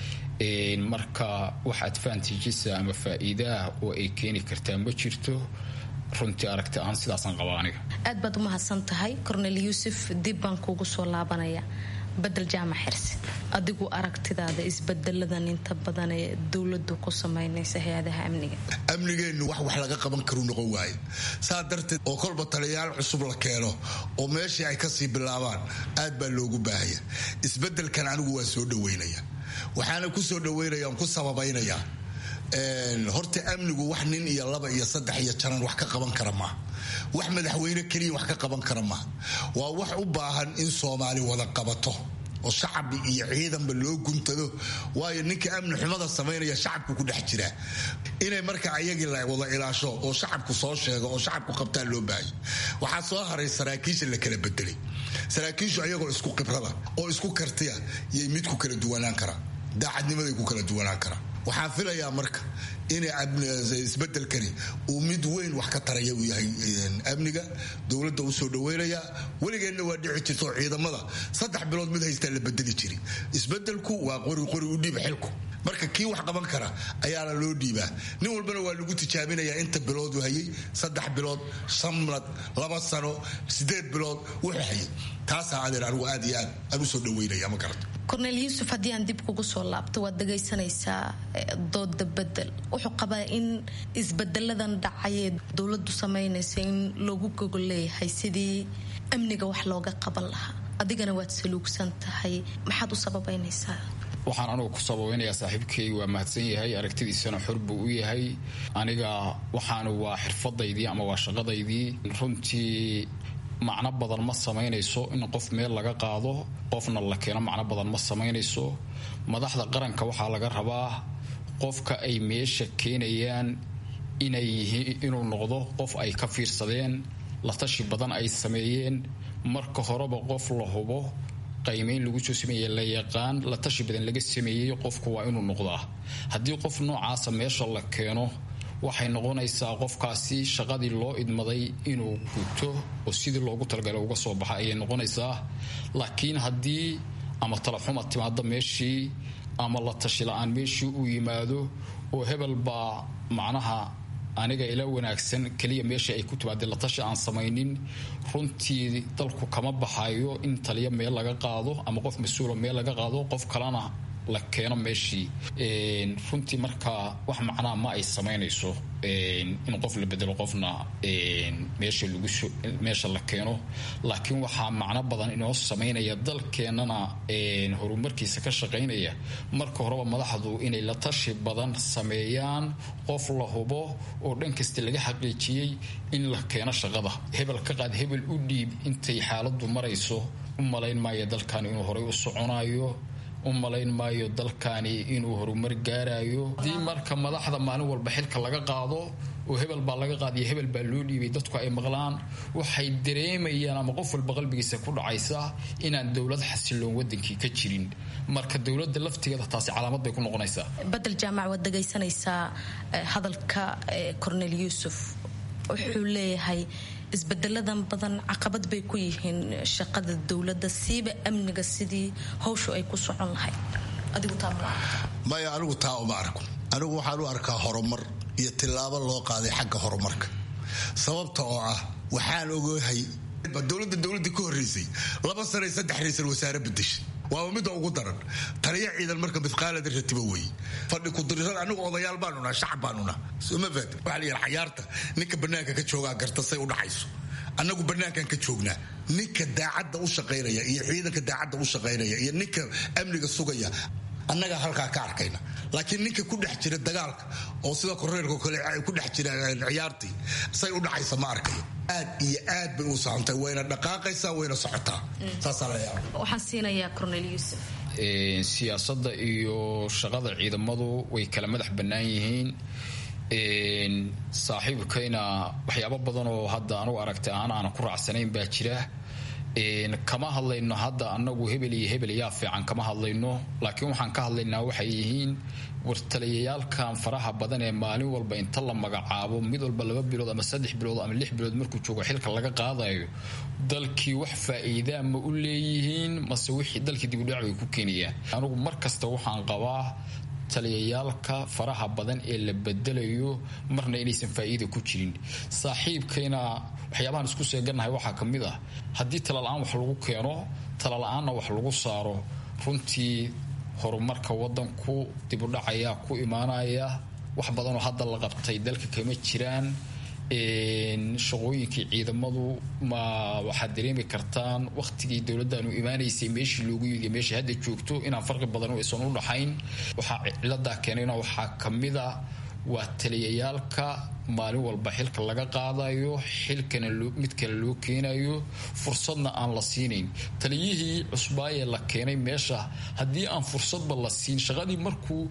marka wax advantages ama faa'iidaah oo ay keeni kartaa ma jirto. runtii aragti aan sidaasaan qabaa aniga. aad baad umahadsan tahay Korneel Yuusuf. dib baan kuugu soo laabanaya. Badel Jaamac Xirsi, adigu aragtidaada isbedeladan inta badan ee dowladdu ku sameynaysa hay-adaha amniga? amnigeenu wax laga qaban karu noqon waaye. saa darteed oo kolba taliyayaal cusub la keeno oo meeshii ay kasii bilaabaan aad baa loogu baahaya. isbedelkan anigu waa soo dhaweynaya, waxaana ku soo dhaweynaya ku sababaynaya horta amnigu wax nin iyo 2 iyo 3 iyo jaran wax ka qaban kara ma, wax madaxweyne kaliya wax ka qaban kara ma. waa wax u baahan in Soomaali wada qabato oo shacab iyo ciidanba loo guntado, waayo ninka amni xumada sameynaya shacabku ku dhex jira. inay marka ayagii la wada ilaasho oo shacabku soo sheego oo shacabku qabtaa loo baahay. waxaa soo haray saraakiisha la kala bedelay. saraakiishu ayagoo isku khibrada oo isku kartiya yay mid ku kala duwanaan kara, daacadnimaday ku kala duwanaan kara. waxaan filayaa marka inay isbedelkani uu mid weyn wax ka taraya uu yahay amniga dowladda u soo dhaweynaya weligeedna waa dhici jirto ciidamada 3 bilood mid haystaa la bedeli jiray isbedelku waa qori u dhiib xilku marka kii wax qaban kara ayaana loo dhiibaa nin walbana waa lagu tijaabinayaa inta bilood uu hayay 3 bilood 2 sano 8 bilood wuxuu hayay taasaa adeer anigu aad iyo aad aan u soo dhaweynaya ma garata korneel yuusuf haddii aan dib kugu soo laabto waad dhagaysanaysaa dooda bedel wuxuu qabaa in isbedeladan dhacayee dowladdu samaynaysa in loogu gogol leeyahay sidii amniga wax looga qaban lahaa adigana waad saluugsan tahay maxaad u sababaynaysaa waxaan anugu ku sababeynayaa saaxiibkay waa mahadsan yahay aragtidiisana xor buu u yahay aniga waxaanu waa xirfadaydii ama waa shaqadaydii runtii macno badan ma samaynayso in qof meel laga qaado qofna la keeno macno badan ma samaynayso madaxda qaranka waxaa laga rabaa qofka ay meesha keenayaan inuu noqdo qof ay ka fiirsadeen la tashi badan ay sameeyeen marka horeba qof la hubo qiimeyn lagu soo sameeyay la yaqaan la tashi badan laga sameeyay qofku waa inuu noqdaa haddii qof noocaasa meesha la keeno waxay noqonaysaa qofkaasi shaqadii loo idmaday inuu guto oo sidii loogu talagalay uga soo baxa ayay noqonaysaa laakiin haddii ama talaxuma timaado meeshii ama la tashi la-aan meeshii uu yimaado oo hebel baa macnaha aniga ila wanaagsan kaliya meesha ay ku timaadeen la tashi aan samaynin runtii dalku kama baxayo in taliya meel laga qaado ama qof mas-uula meel laga qaado qof kalena la keeno meeshii runtii marka wax macnaha ma ay samaynayso in qof la bedelo qofna meesha la keeno laakiin waxaa macno badan inoo samaynaya dalkeennana horumarkiisa ka shaqaynaya marka horeba madaxdu inay la tashi badan sameeyaan qof la hubo oo dhan kasta laga xaqiijiyey in la keeno shaqada hebel ka qaad hebel u dhiib intay xaaladu marayso u malayn maayo dalkani inuu horay u soconayo u malayn maayo dalkani inuu horumar gaarayo haddii marka madaxda maalin walba xilka laga qaado oo hebel baa laga qaadiyo hebel baa loo dhiibay dadku ay maqlaan waxay dareemayaan ama qof walba qalbigiisa ku dhacaysa inaan dowlad xasiloon wadankii ka jirin marka dowladda laftigeeda taasi calaamad bay ku noqonaysaa badel jaamac waad dhagaysanaysaa hadalka korneel yuusuf wuxuu leeyahay isbedeladan badan caqabad bay ku yihiin shaqada dowladda siiba amniga sidii hawshu ay ku socon lahayd adigu taa maya anigu taa uma arko anigu waxaan u arkaa horumar iyo tilaabo loo qaaday xagga horumarka sababta oo ah waxaan ogahay dowladda ka horeysay 2 sano 3 ra'iisul wasaare bedeshay waa mid ugu daran taliya ciidan marka midqaalada ratiba way fadhi ku dirirada anigu odayaal baanu nahay shacab baanu nahay suma fahad waxa la ciyaarta ninka banaanka ka jooga garta say u dhaxayso anagu banaankan ka joognaa ninka daacadda u shaqeynaya iyo ciidanka daacadda u shaqeynaya iyo ninka amniga sugaya annaga halkaa ka arkayna laakiin ninka ku dhex jira dagaalka oo sida korreerka kale ay ku dhex jiraan ciyaartii say u dhaxaysa ma arkayo aad iyo aad bay u socotay wayna dhaqaaqaysaa wayna socotaa saasaa la yaabaa waxaan siinayaa korneel yuusuf siyaasadda iyo shaqada ciidamadu way kala madax bannaan yihiin saaxiibkayna waxyaabo badan oo hadda anugu aragtay aanan ku raacsanayn baa jira kama hadlayno hadda anagu hebel iyo hebel yaa fiican kama hadlayno laakiin waxaan ka hadlaynaa waxay yihiin wartaliyayaalkan faraha badan ee maalin walba inta la magacaabo mid walba 2 bilood ama 3 bilood ama 6 bilood markuu joogo xilka laga qaadayo dalkii wax faa'iido ma u leeyihiin mase wixii dalkii dib u dhac ay ku keenayaan anigu markasta waxaan qabaa taliyayaalka faraha badan ee la bedelayo marna inaysan faa'iido ku jirin saaxiibkayna waxyaabahan isku seeganahay waxaa ka mid ah haddii talalaan wax lagu keeno talalaanna wax lagu saaro runtii horumarka wadanku dib u dhacaya ku imaanaya wax badan oo hadda la qabtay dalka kama jiraan shaqooyinkii ciidamadu ma waxaad dareemi kartaan waqtigii dowladdaanu imaanaysay meeshii loogu yidi meeshii hadda joogto inaan farqi badan oo aysan u dhaxayn waxaa ciladaa keenayna waxaa ka mid a waa taliyayaalka maalin walba xilka laga qaadayo xilkana mid kale loo keenayo fursadna aan la siinayn taliyihii cusbaayee la keenay meesha haddii aan fursadba la siin shaqadii markuu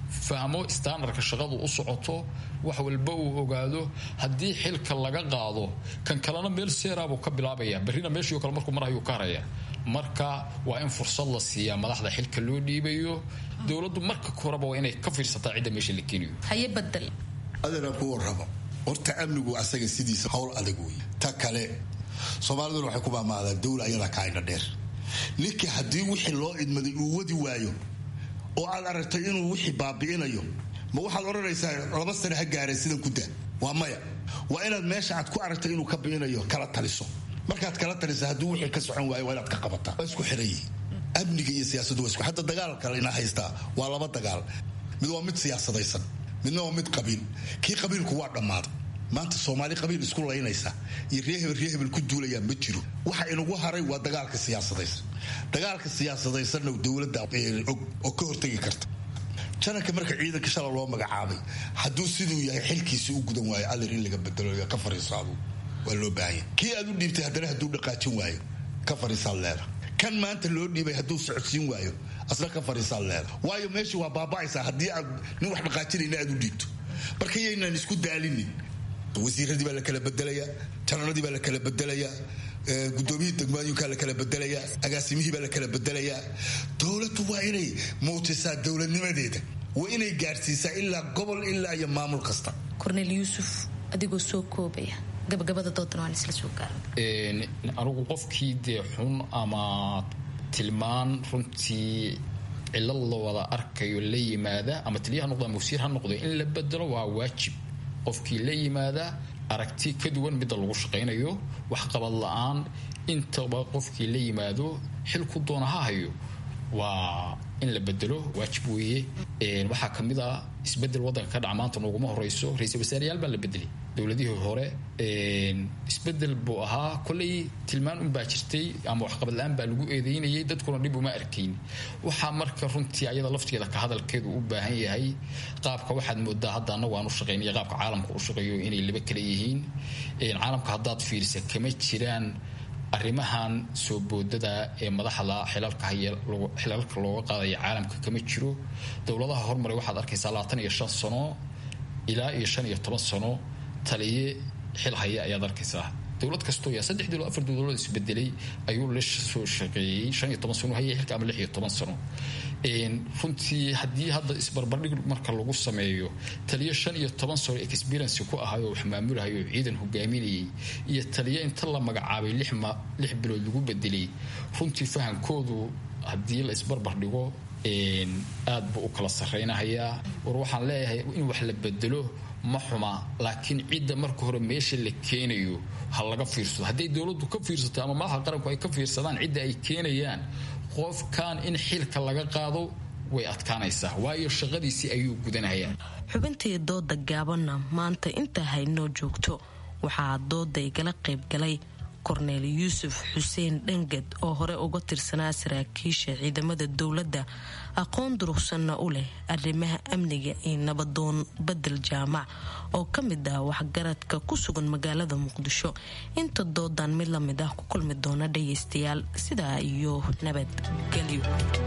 fahmo standardka shaqadu u socoto wax walba uu ogaado haddii xilka laga qaado kan kalena meel seeraabuu ka bilaabaya berrina meeshii kale markuu marayuu ka haraya marka waa in fursad la siiyaa madaxda xilka loo dhiibayo dowladdu marka koraba waa inay ka fiirsataa cidda meesha la keenayo haye badal adana ku warrabo horta amnigu asaga sidiisa hawl adag wey ta kale Soomaalidu waxay ku baamaadaan dawlad ayada ka ayna dheer ninkii haddii wixii loo idmaday uu wadi waayo oo aad aragtay inuu wixii baabi'inayo ma waxaad oranaysaa 2 sano ha gaaray sidan ku daa waa maya waa inaad meesha aad ku aragtay inuu ka bi'inayo kala taliso markaad kala taliso hadduu wixii ka socon waayo waa inaad ka qabataa waa isku xiray amniga iyo siyaasaddu waa isku hadda dagaalka ina haystaa waa 2 dagaal mid waa mid siyaasadaysan midna waa mid qabiil kii qabiilku waa dhammaaday maanta Soomaali qabiil isku laynaysa iyo reehebel ku duulaya ma jiro waxa inagu haray waa dagaalka siyaasadaysan dawladda oo ka hortagi karta janaka marka ciidanka shalay loo magacaabay hadduu siduu yahay xilkiisa u gudan waayo allir in laga bedelo ka fariisaado waa loo baahan kii aad u dhiibtay haddana hadduu dhaqaajin waayo ka fariisaan leeda kan maanta loo dhiibay hadduu socodsiin waayo asna ka fariisaan leeda waayo meesha waa baaba'aysaa haddii aad nin wax dhaqaajinayna aad u dhiibto marka yaynaan isku daalinin wasiiradii baa la kala bedelayaa jananadii baa la kala bedelayaa gudoomiyihii degmooyinka la kala bedelayaa agaasimihii baa la kala bedelayaa dowladdu waa inay muujisaa dowladnimadeeda waa inay gaarsiisaa ilaa gobol ilaa iyo maamul kasta Cornel Yusuf adigoo soo koobaya gabagabada doodan waan isla soo gaaray anigu qofkii dee xun ama tilmaan runtii cilal la wada arkayo la yimaada ama taliyaha noqdo ama wasiir ha noqdo in la bedelo waa waajib qofkii la yimaada aragti ka duwan mid lagu shaqeynayo wax qabad la'aan intaba qofkii la yimaado xilku doona ha hayo waa in la bedelo waajib weeye waxa kamid ah isbedel wadanka ka dhacmaanta nooguma horeyso ra'iisul wasaarayaal baa la bedelay dowladihii hore isbedel buu ahaa kulay tilmaan un baa jirtay ama wax qabad la'aan baa lagu eedeynayay dadkuna dib uma arkayn waxa marka runtii ayada laftigeeda ka hadalkeedu u baahan yahay qaabka waxaad moodaa hadda anagu aan u shaqeynay qaabka caalamka u shaqeeyo inay laba kala yihiin caalamka haddaad fiirisa kama jiraan arrimahan soo boodada ee madaxda xilalka looga qaadaya caalamka kama jiro dowladaha hormaray waxaad arkaysaa 25 sano ilaa 15 sano taliye xil haya ayaad arkaysaa dowlad kastoo yaa 3 dowlad 4 dowlad isbedelay ayuu la soo shaqeeyay 15 sano haya xilka ama 16 sano runtii haddii hadda isbarbardhig marka lagu sameeyo taliye 15 sano experience ku ahayo wax maamulahayo ciidan hogaaminayay iyo taliye inta la magacaabay 6 bilood lagu bedelay runtii fahankoodu haddii la isbarbardhigo aad buu u kala sareynayaa war waxaan leeyahay in wax la bedelo ma xuma laakiin cidda marka hore meesha la keenayo ha laga fiirsado haddii dowladdu ka fiirsato ama madaxda qaranku ay ka fiirsadaan cidda ay keenayaan qofkan in xilka laga qaado way adkaanaysaa waayo shaqadiisii ayuu gudanayaa xubintii dooda gaabanna maanta inta haynoo joogto waxaa dooda igala qayb galay Cornel Yusuf Xuseen Dhangad oo hore uga tirsanaa saraakiisha ciidamada dowladda aqoon durugsanna u leh arrimaha amniga iyo nabadoon Badal Jaamac oo ka mid ah waxgaradka ku sugan magaalada Muqdisho inta doodan mid la mid ah ku kulmi doona dhageystayaal sidaa iyo nabadgelyo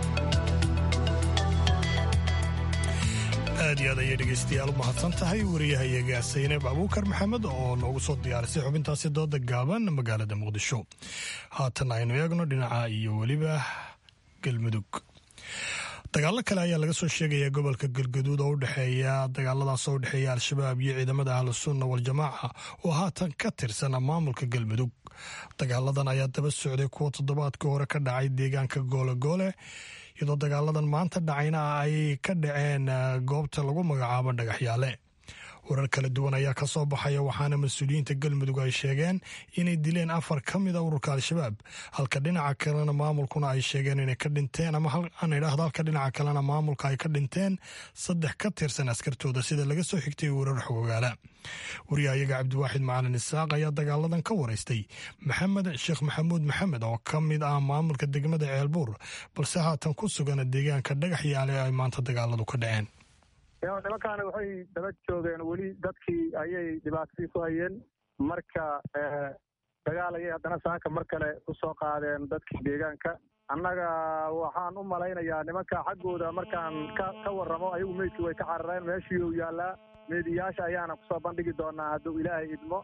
aad iyo aad ayay dhegaystayaal u mahadsan tahay wariyahayaga Saynab Abuukar Maxamed oo noogu soo diyaarisay xubintaasi dooda gaaban magaalada Muqdisho haatan aynu eegno dhinaca iyo weliba Galmudug dagaalo kale ayaa laga soo sheegayaa gobolka Galgaduud oo u dhaxeeya dagaaladaas oo u dhaxeeya al-shabaab iyo ciidamada ahlus sunna wal jamaaca oo haatan ka tirsan maamulka Galmudug dagaaladan ayaa daba socday kuwa toddobaadkii hore ka dhacay deegaanka Goole iyadoo dagaaladan maanta dhacayna ay ka dhaceen goobta lagu magacaabo Dhagaxyaale warar kala duwan ayaa ka soo baxaya waxaana mas'uuliyiinta Galmudug ay sheegeen inay dileen 4 ka mid ah ururka al-shabaab halka dhinaca kalena maamulkuna ay sheegeen inay ka dhinteen ama aan idhaahdo halka dhinaca kalena maamulka ay ka dhinteen 3 ka tirsan askartooda sida laga soo xigtay warar xogaala wariyahayaga Cabdiwaaxid Macalin Isaaq ayaa dagaaladan ka wareystay Maxamed Sheekh Maxamuud Maxamed oo ka mid ah maamulka degmada Ceelbuur balse haatan ku sugan deegaanka Dhagaxyaale ay maanta dagaaladu ka dhaceen nimankaana waxay daba joogeen weli dadkii ayay dhibaatadii ku hayeen marka dagaal ayay haddana saanka mar kale ku soo qaadeen dadkii deegaanka annaga waxaan u malaynayaa nimanka xaggooda markaan ka warramo ayagu meydkii way ka carareen meeshii uu yaallaa meediyaasha ayaana kusoo bandhigi doonaa hadduu ilaahay idmo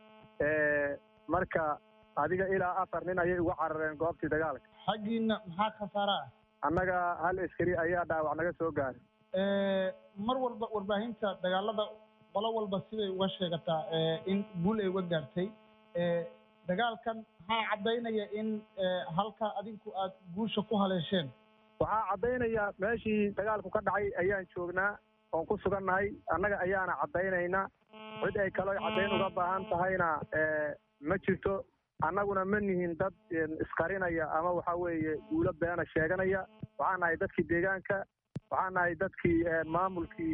marka adiga ilaa 4 nin ayay uga carareen goobtii dagaalka. xaggiina maxaa khasaara ah? annaga hal askari ayaa dhaawac naga soo gaaray. mar walba warbaahinta dagaalada qolo walba siday uga sheegataa in guul ay uga gaartay. dagaalkan maxaa caddaynaya in halka adinku aad guusha ku haleesheen? waxaa caddaynaya meeshii dagaalku ka dhacay ayaan joognaa oon ku sugannahay annaga ayaana caddaynayna cid ay kaloo caddayn uga baahan tahayna ma jirto. annaguna ma nihin dad isqarinaya ama waxa weeye guulo beena sheeganaya. waxaan nahay dadkii deegaanka, waxaan nahay dadkii maamulkii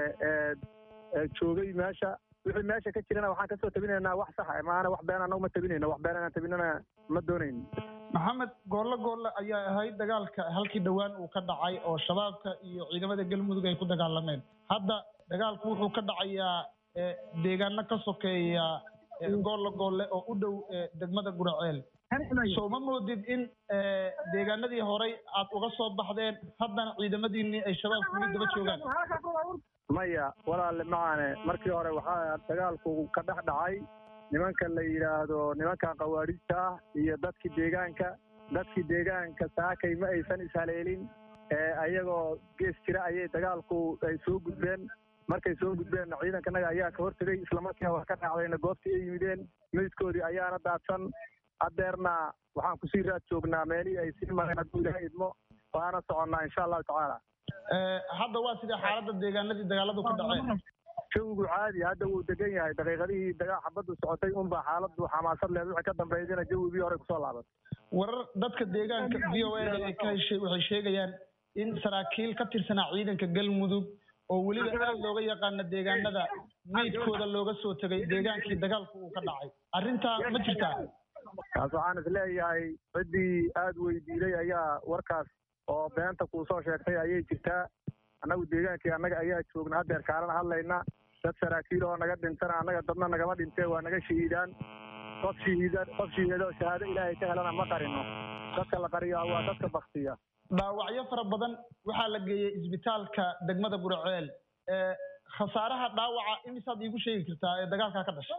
joogay meesha. wixii meesha ka jirana waxaan kasoo tabinaynaa wax saxa maana wax been annagu ma tabinayno, wax been anaan tabinana ma doonayno. maxamed, goolle ayaa ahayd dagaalka halkii dhowaan uu ka dhacay oo shabaabka iyo ciidamada galmudug ay ku dagaalameen. hadda dagaalku wuxuu ka dhacayaa deegaano ka sokeeya goolle oo u dhow degmada Guraceel. soo ma moodid in deegaanadii horey aad uga soo baxdeen haddana ciidamadiinii ay shabaabku mid daba joogaan? maya walaale macaane, markii hore waxaa dagaalku ka dhex dhacay nimanka la yidhaahdo nimankan khawaariijta ah iyo dadkii deegaanka saakay ma aysan ishaleelin. ayagoo gees jira ayay dagaalku ay soo gudbeen. markay soo gudbeenna ciidankanaga ayaa ka hortegay, islamarkiiba wax ka dhacdayna goobtii ay yimideen meydkoodii ayaana daadsan. haddeerna waxaan kusii raad joognaa meelihii ay sii mareen hadduu ilaahay idmo waana soconnaa insha allahu tacaala. hadda waa sidee xaaladda deegaanadii dagaaladu ka dhaceen? jawigu caadi, hadda wuu degan yahay. daqiiqadihii xabaddu socotay unbaa xaaladdu xamaasad leed wixii ka dambeydina jawigii hore kusoo laaban. warar dadka deegaanka v o a ay ka heshay waxay sheegayaan in saraakiil ka tirsanaa ciidanka galmudug oo weliba aad looga yaqaana deegaanada meydkooda looga soo tegay deegaankii dagaalku uu ka dhacay. arrintaa ma jirtaa? taas waxaan isleeyahay ciddii aad weydiiday ayaa warkaas oo beenta kuu soo sheegtay ayay jirtaa. annagu deegaankii annaga ayaa joogna haddeer kaalana hadlayna. dad saraakiil oo naga dhintana annaga dadna nagama dhintee waa naga shahiidaan. qof shahiidoo shahaado ilaahay ka helana ma qarino. dadka la qariyo waa dadka baktiya. dhaawacyo fara badan waxaa la geeyey isbitaalka degmada Guraceel. khasaaraha dhaawaca imisaad iigu sheegi kartaa ee dagaalkaa ka dhashay?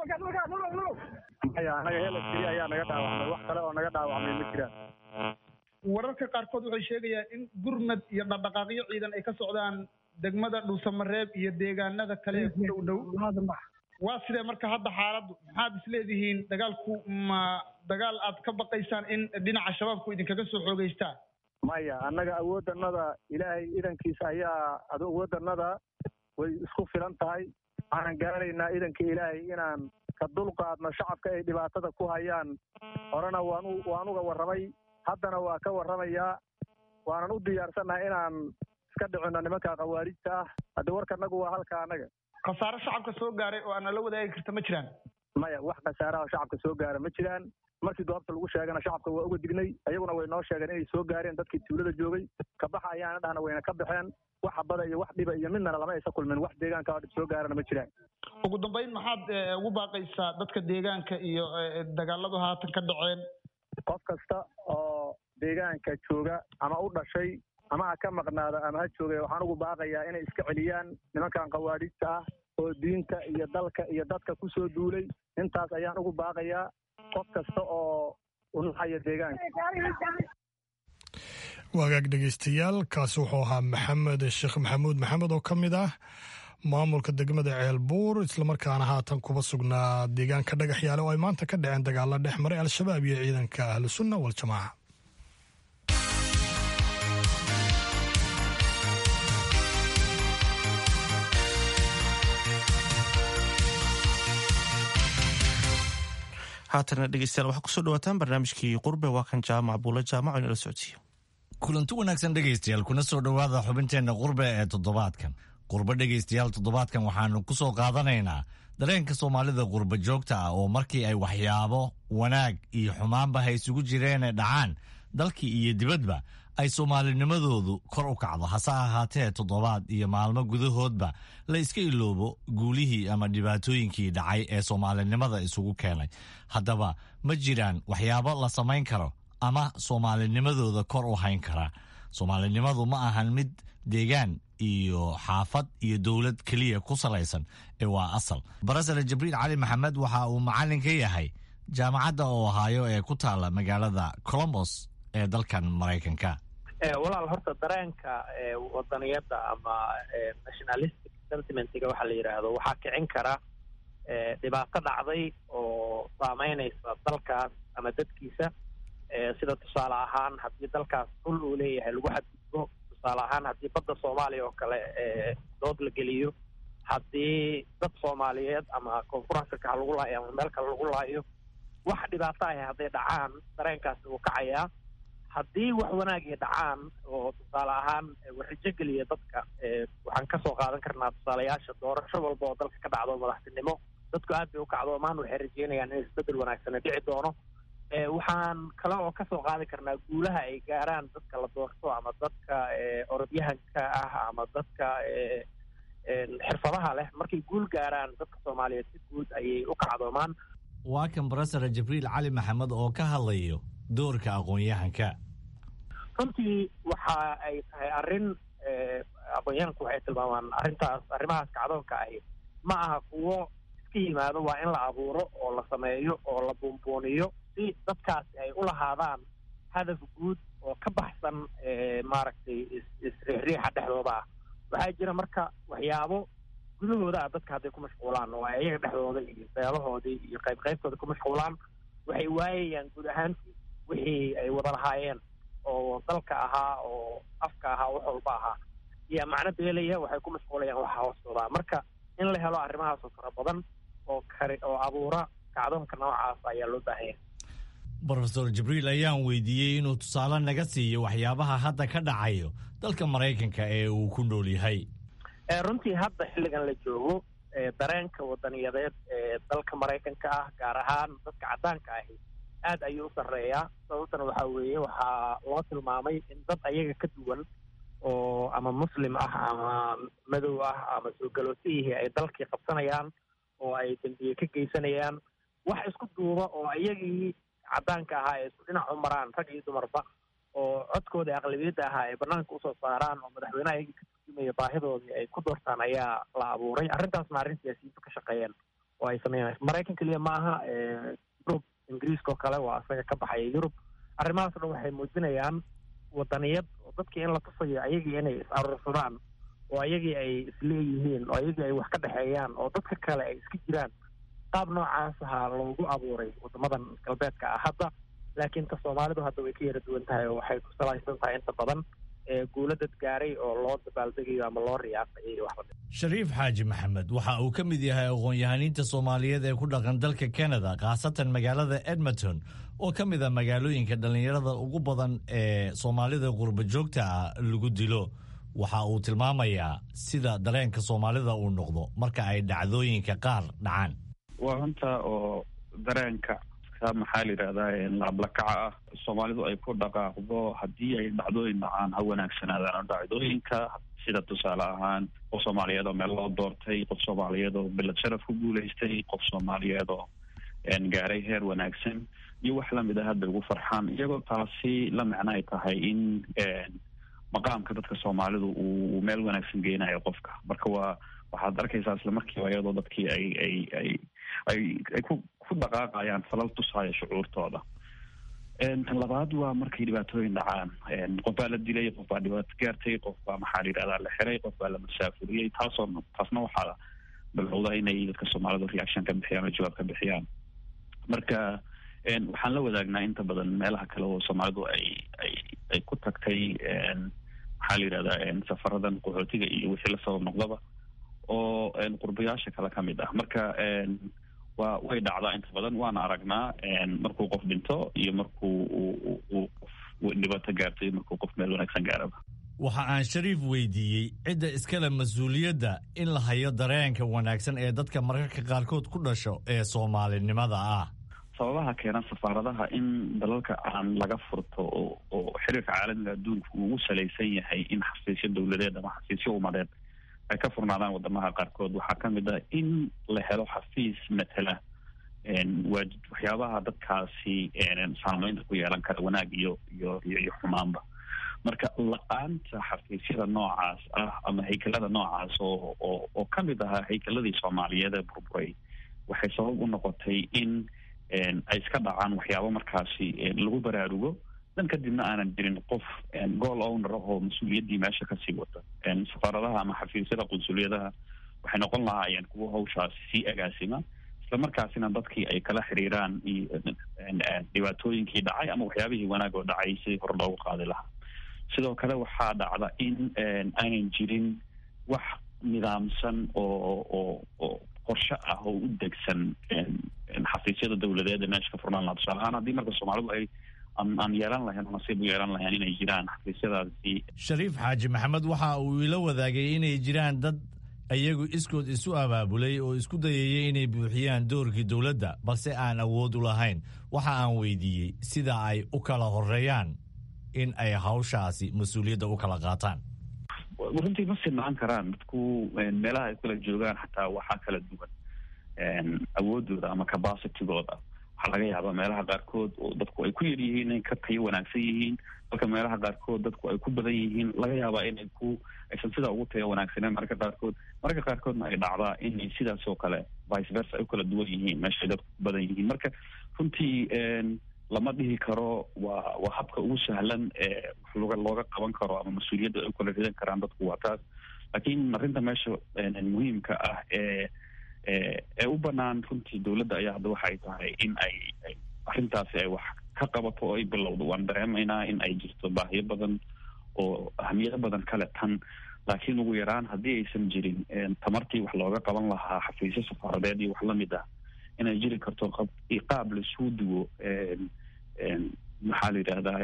maya anaga hel askari ayaa naga dhaawacmay, wax kale oo naga dhaawacmay ma jiraan. wararka qaarkood waxay sheegayaan in gurmad iyo dhaqdhaqaaqyo ciidan ay ka socdaan degmada Dhuusamareeb iyo deegaanada kale ee ku dhow. waa sidee marka hadda xaaladdu? maxaad isleedihiin dagaalku ma dagaal aad ka baqaysaan in dhinaca shabaabku idinkaga soo xoogeystaa? maya annaga awooddanada ilaahay idankiisa ayaa awooddanada way isku filan tahay. waxaan gaaraynaa idanka ilaahay inaan ka dulqaadno shacabka ay dhibaatada ku hayaan. horena waan uga warramay, haddana waa ka warramayaa. waanan u diyaarsannahay inaan iska dhicinno nimanka khawaarijta ah. hadda warkanagu waa halka annaga. khasaare shacabka soo gaaray oo aana la wadaagi karta ma jiraan? maya wax khasaaraha shacabka soo gaara ma jiraan. markii goobta lagu sheegana shacabka waa uga dignay. ayaguna way noo sheegeen inay soo gaareen dadkii tuulada joogay. kabaxa ayaana dhahna wayna ka baxeen. wax habada iyo wax dhiba iyo midnana lama aysa kulmin. wax deegaanka oo dhib soo gaarana ma jiraan. ugu dambayn maxaad ugu baaqaysaa dadka deegaanka iyo dagaaladu haatan ka dhaceen? qof kasta oo deegaanka jooga ama u dhashay ama ha ka maqnaada ama ha joogay, waxaan ugu baaqayaa inay iska celiyaan nimankan khawaariijta ah oo diinta iyo dalka iyo dadka ku soo duulay. intaas ayaan ugu baaqayaa qof kasta oo u naxaya deegaanka. wagaag dhegeystayaal, kaasi wuxuu ahaa maxamed sheekh maxamuud maxamed oo ka mid ah maamulka degmada ceelbuur, islamarkaana haatan kuba sugnaa deegaanka dhagaxyaale oo ay maanta ka dhaceen dagaalo dhex maray al-shabaab iyo ciidanka ahlusunna waljamaaca. haatana dhegeystayaal waxaa kusoo dhawaataan barnaamijkii qurbe. waa kan jaamac buula jaamac inala socodsiiyo. kulanti wanaagsan dhegeystayaal, kuna soo dhowaada xubinteenna qurbe ee toddobaadkan. qurbe dhegeystayaal, toddobaadkan waxaanu ku soo qaadanaynaa dareenka soomaalida qurbe joogta ah oo markii ay waxyaabo wanaag iyo xumaanba ha isugu jireenee dhacaan dalkii iyo dibadba ay soomaalinimadoodu kor u kacdo. hase ahaatee toddobaad iyo maalmo gudahoodba la iska iloobo guulihii ama dhibaatooyinkii dhacay ee soomaalinimada isugu keenay. haddaba ma jiraan waxyaabo la samayn karo ama soomaalinimadooda kor u hayn kara. Soomaalinimadu ma ahan mid deegaan iyo xaafad iyo dowlad keliya ku salaysan ee waa asal. Barasare Jibriil Cali Maxamed waxa uu macallin ka yahay jaamacadda Ohio ee ku taala magaalada Columbus ee dalkan Maraykanka. walaal horta dareenka wadaniyada ama nationalistic sentimentiga waxa la yiraahdo waxa kicin kara dhibaato dhacday oo saameynaysa dalkaas ama dadkiisa sida tusaale ahaan haddii dalkaas dhul uu leeyahay lagu xadgudbo, tusaale ahaan haddii badda Soomaaliya oo kale dood la geliyo, haddii dad Soomaaliyeed ama Koonfur Afrika lagu laayo ama meel kale lagu laayo, wax dhibaato ah hadday dhacaan dareenkaas uu kacayaa. haddii wax wanaagii dhacaan oo tusaale ahaan warijo geliya dadka waxaan ka soo qaadan karnaa tusaalayaasha doorasho walba oo dalka ka dhacdo madaxtinimo, dadku aad bay u kacdoomaan, waxay rajeynayaan in isbedel wanaagsan dhici doono. waxaan kale oo ka soo qaadi karnaa guulaha ay gaaraan dadka la doorto ama dadka orodyahanka ah ama dadka xirfadaha leh, markay guul gaaraan dadka Soomaaliyeed si guud ayay u kacdoomaan. waa kan Barasare Jibriil Cali Maxamed oo ka hadlayo doorka aqoon-yahanka. runtii waxa ay tahay arrin aqoon-yahanku waxay tilmaamaan arrimahaas kacdoonka ahi ma aha kuwo iska yimaado, waa in la abuuro oo la sameeyo oo la buunbuuniyo si dadkaasi ay u lahaadaan hadaf guud oo ka baxsan maaragtay isriixriixa dhexdooda ah. waxaa jira marka waxyaabo gudahooda ah dadka hadday ku mashquulaan oo ay iyaga dhexdooda iyo beelahoodii iyo qaybtooda ku mashquulaan, waxay waayayaan guud ahaantii wixii ay wada lahaayeen oo dalka ahaa oo afka ahaa wax walba ahaa iyo macno beelaya, waxay ku mashquulayaan waxa hoostooda. marka in la helo arrimahaas oo fara badan oo abuura kacdoonka noocaas ayaa loo baahan yahay. Professor Jibriil ayaan weydiiyey inuu tusaale naga siiyo waxyaabaha hadda ka dhacayo dalka Maraykanka ee uu ku nool yahay. runtii hadda xilligan la joogo dareenka wadaniyadeed ee dalka Maraykanka ah gaar ahaan dadka caddaanka ahi aad ayuu u sarreeyaa. sababtana waxaa weeye waxaa loo tilmaamay in dad ayaga ka duwan oo ama muslim ah ama madow ah ama soo galootiyihii ay dalkii qabsanayaan oo ay dambiye ka geysanayaan. wax isku duuba oo iyagii caddaanka ahaa ee isku dhinac u maraan rag iyo dumarba, oo codkooda aqlabiyadda ahaa ay banaanka usoo saaraan oo madaxweynaha iyagii ka turjumaya baahidoodii ay ku doortaan ayaa la abuuray. arrintaasna arrin siyaasiyiintu ka shaqeeyeen oo ay sameeyeen. Maraykan keliya ma aha, Yurub, Ingiriiska oo kale waa isaga ka baxaya Yurub. arrimahaas dhan waxay muujinayaan wadaniyad oo dadkii in la tusayo ayagii inay is aruursadaan oo ayagii ay isleeyihiin oo ayagii ay wax ka dhexeeyaan oo dadka kale ay iska jiraan. qaab noocaas ahaa loogu abuuray wadamadan galbeedka ah hadda, laakiin ta Soomaalidu hadda way ka yara duwan tahay oo waxay ku salaysan tahay inta badan guulo dad gaaray oo loo dabaaldegayo ama loo riyaaqay waxba. Shariif Xaaji Maxamed waxa uu ka mid yahay aqoon-yahaniinta Soomaaliyeed ee ku dhaqan dalka Canada, khaasatan magaalada Edmonton oo ka mid ah magaalooyinka dhalinyarada ugu badan ee Soomaalida qurba joogta ah lagu dilo. waxa uu tilmaamayaa sida dareenka Soomaalida uu noqdo marka ay dhacdooyinka qaar dhacaan. waa runta oo dareenka maxaa la yidhahdaa laablakaca ah Soomaalidu ay ku dhaqaaqdo haddii ay dhacdooyin dhacaan ha wanaagsanaadaan dhacdooyinka, sida tusaale ahaan qof Soomaaliyeed oo meel loo doortay, qof Soomaaliyeed oo bilad sharaf ku guulaystay, qof Soomaaliyeed oo gaaray heer wanaagsan iyo wax lamid ah hadda ugu farxaan, iyagoo taasi la macno ay tahay in maqaamka dadka Soomaalidu uu meel wanaagsan geynayo qofka. marka waxaad arkaysaa isla markiiba iyadoo dadkii ay ku dhaqaaqayaan falal tusaya shucuurtooda. tan labaad waa markay dhibaatooyin dhacaan, qof baa la dilay, qof baa dhibaato gaartay, qof baa maxaa la yidhahdaa la xiray, qof baa la masaafuriyey. taasna waxaa bilowda inay dadka Soomaalidu reaction ka bixiyaan oo jawaab ka bixiyaan. marka waxaan la wadaagnaa inta badan meelaha kale oo Soomaalidu ay ku tagtay maxaa la yidhahdaa safaradan qaxootiga iyo wixii la sabab noqdaba oo qurbayaasha kale ka mid ah. marka way dhacdaa inta badan, waana aragnaa markuu qof dhinto iyo markuu qof dhibaato gaarto iyo markuu qof meel wanaagsan gaaraba. waxa aan Shariif weydiiyey cidda iskale mas-uuliyadda in la hayo dareenka wanaagsan ee dadka mararka qaarkood ku dhasho ee Soomaalinimada ah. sababaha keena safaaradaha in dalalka aan laga furto oo xiriirka caalamiga adduunka uu ugu salaysan yahay in xafiisyo dowladeed ama xafiisyo umadeed ay ka furnaadaan wadamaha qaarkood waxaa ka mid ah in la helo xafiis matala waxyaabaha dadkaasi saameynta ku yeelan kara wanaag iyo xumaanba. marka la-aanta xafiisyada noocaas ah ama haykalada noocaas oo ka mid ahaa haykaladii soomaaliyeed ee burburay waxay sabab u noqotay in ay iska dhacaan waxyaabo markaasi lagu baraarugo dan kadibna aanan jirin qof goal owner ah oo mas-uuliyaddii meesha kasii wata. safaaradaha ama xafiisyada qunsuliyadaha waxay noqon lahaayeen kuwa hawshaasi sii agaasima, isla markaasina dadkii ay kala xiriiraan dhibaatooyinkii dhacay ama waxyaabihii wanaag oo dhacay si hor loogu qaadi lahaa. sidoo kale waxaa dhacda in aanan jirin wax nidaamsan oo qorshe ah oo u degsan xafiisyada dawladeed ee meesha ka furnaan lahaa. tusaale ahaan haddii marka soomaalidu ay aan yeelan lahayn nasiib u yeelan lahayn inay jiraan xafiisyadaasi. Shariif Xaaji Maxamed waxa uu ila wadaagay inay jiraan dad ayagu iskood isu abaabulay oo isku dayayay inay buuxiyaan doorkii dowladda balse aan awood u lahayn. waxa aan weydiiyey sida ay u kala horeeyaan in ay hawshaasi mas-uuliyadda u kala qaataan. runtii ma sinaan karaan dadku meelaha ay kala joogaan xataa waxaa kala duwan awoodooda ama capacitygooda. waxaa laga yaabaa meelaha qaarkood oo dadku ay ku yar yihiin inay ka tayo wanaagsan yihiin, halka meelaha qaarkood dadku ay ku badan yihiin laga yaabaa inay aysan sidaa ugu tayo wanaagsaneen mararka qaarkoodna ay dhacdaa inay sidaas oo kale vice versa ay u kala duwan yihiin meeshay dadku ku badan yihiin. marka runtii lama dhihi karo waa habka ugu sahlan ee wax looga qaban karo ama mas-uuliyadda ay u kala ridan karaan dadku waa taas. laakiin arrinta meesha muhiimka ah ee u banaan runtii dowladda ayaa hadda waxay tahay in ay arrintaasi ay wax ka qabato oo ay bilowdo. waan dareemaynaa in ay jirto baahiyo badan oo ahmiyado badan kale tan, laakiin ugu yaraan haddii aysan jirin tamartii wax looga qaban lahaa xafiisyo safaaradeed iyo wax lamid ah inay jiri karto qaab lasuu duwo maxaa la yidhahdaa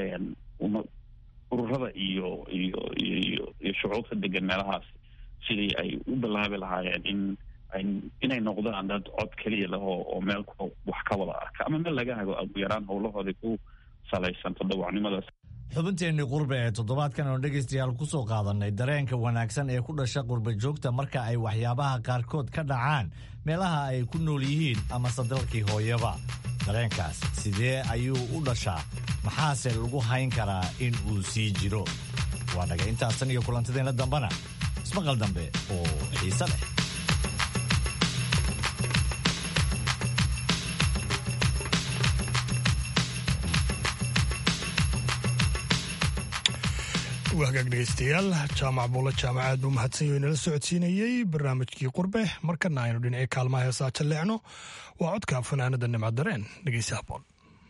ururada iyo shucuubta degan meelahaas sidii ay u bilaabi lahaayeen inay noqdaan dad cod keliya leh oo meel wax ka wada arka ama meel laga hago ugu yaraan howlahooda ku salaysan tadawacnimadaas. xubinteenii qurbe ee toddobaadkan oon dhegaystayaal ku soo qaadanay dareenka wanaagsan ee ku dhasha qurba joogta marka ay waxyaabaha qaarkood ka dhacaan meelaha ay ku nool yihiin amase dalkii hooyaba. dareenkaas sidee ayuu u dhashaa, maxaase lagu hayn karaa in uu sii jiro? waa naga intaasan iyo kulantadeenna dambena ismaqal dambe oo xiise leh. hagaag dhegeystayaal, jaamac buulla jaamacaad buu mahadsanyo inala socodsiinayey barnaamijkii qurbe. markana aynu dhinacii kaalmaha heesaa jalleecno. waa codka fanaanada nimca dareen. dhegeysi haboon.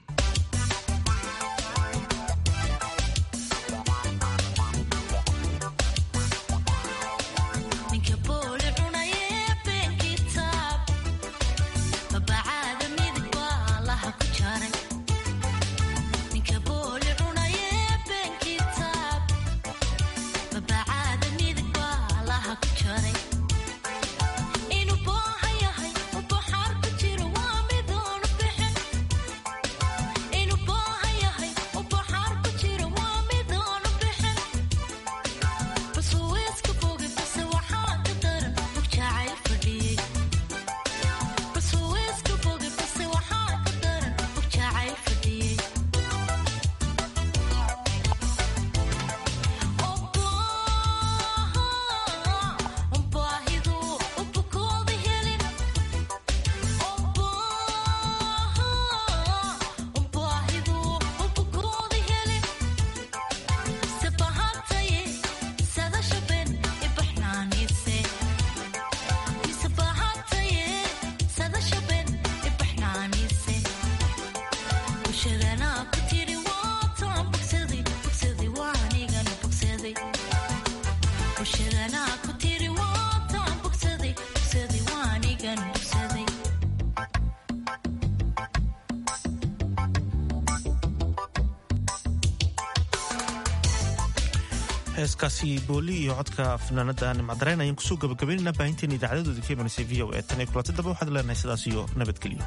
heeskaasi booli iyo codka fanaanada nimcadareen ayaan kusoo gabagabaynaynaa baahinteena idaacadadoodii ka imanaysa v o e tan iyo kulanta dambe waxaad leenahay sidaas iyo nabadgelyo.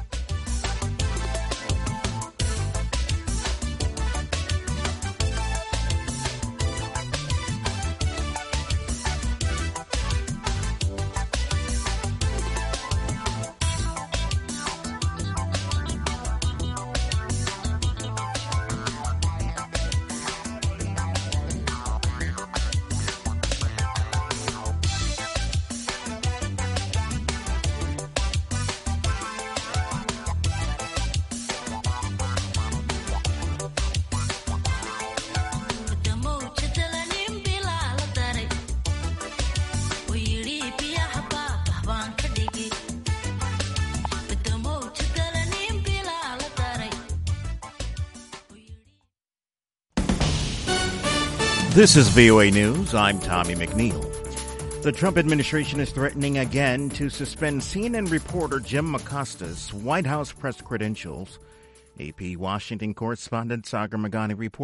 This is VOA News. I'm Tommy McNeil. The Trump administration is threatening again to suspend CNN reporter Jim Acosta's White House press credentials. AP Washington correspondent Sagar Magani reports.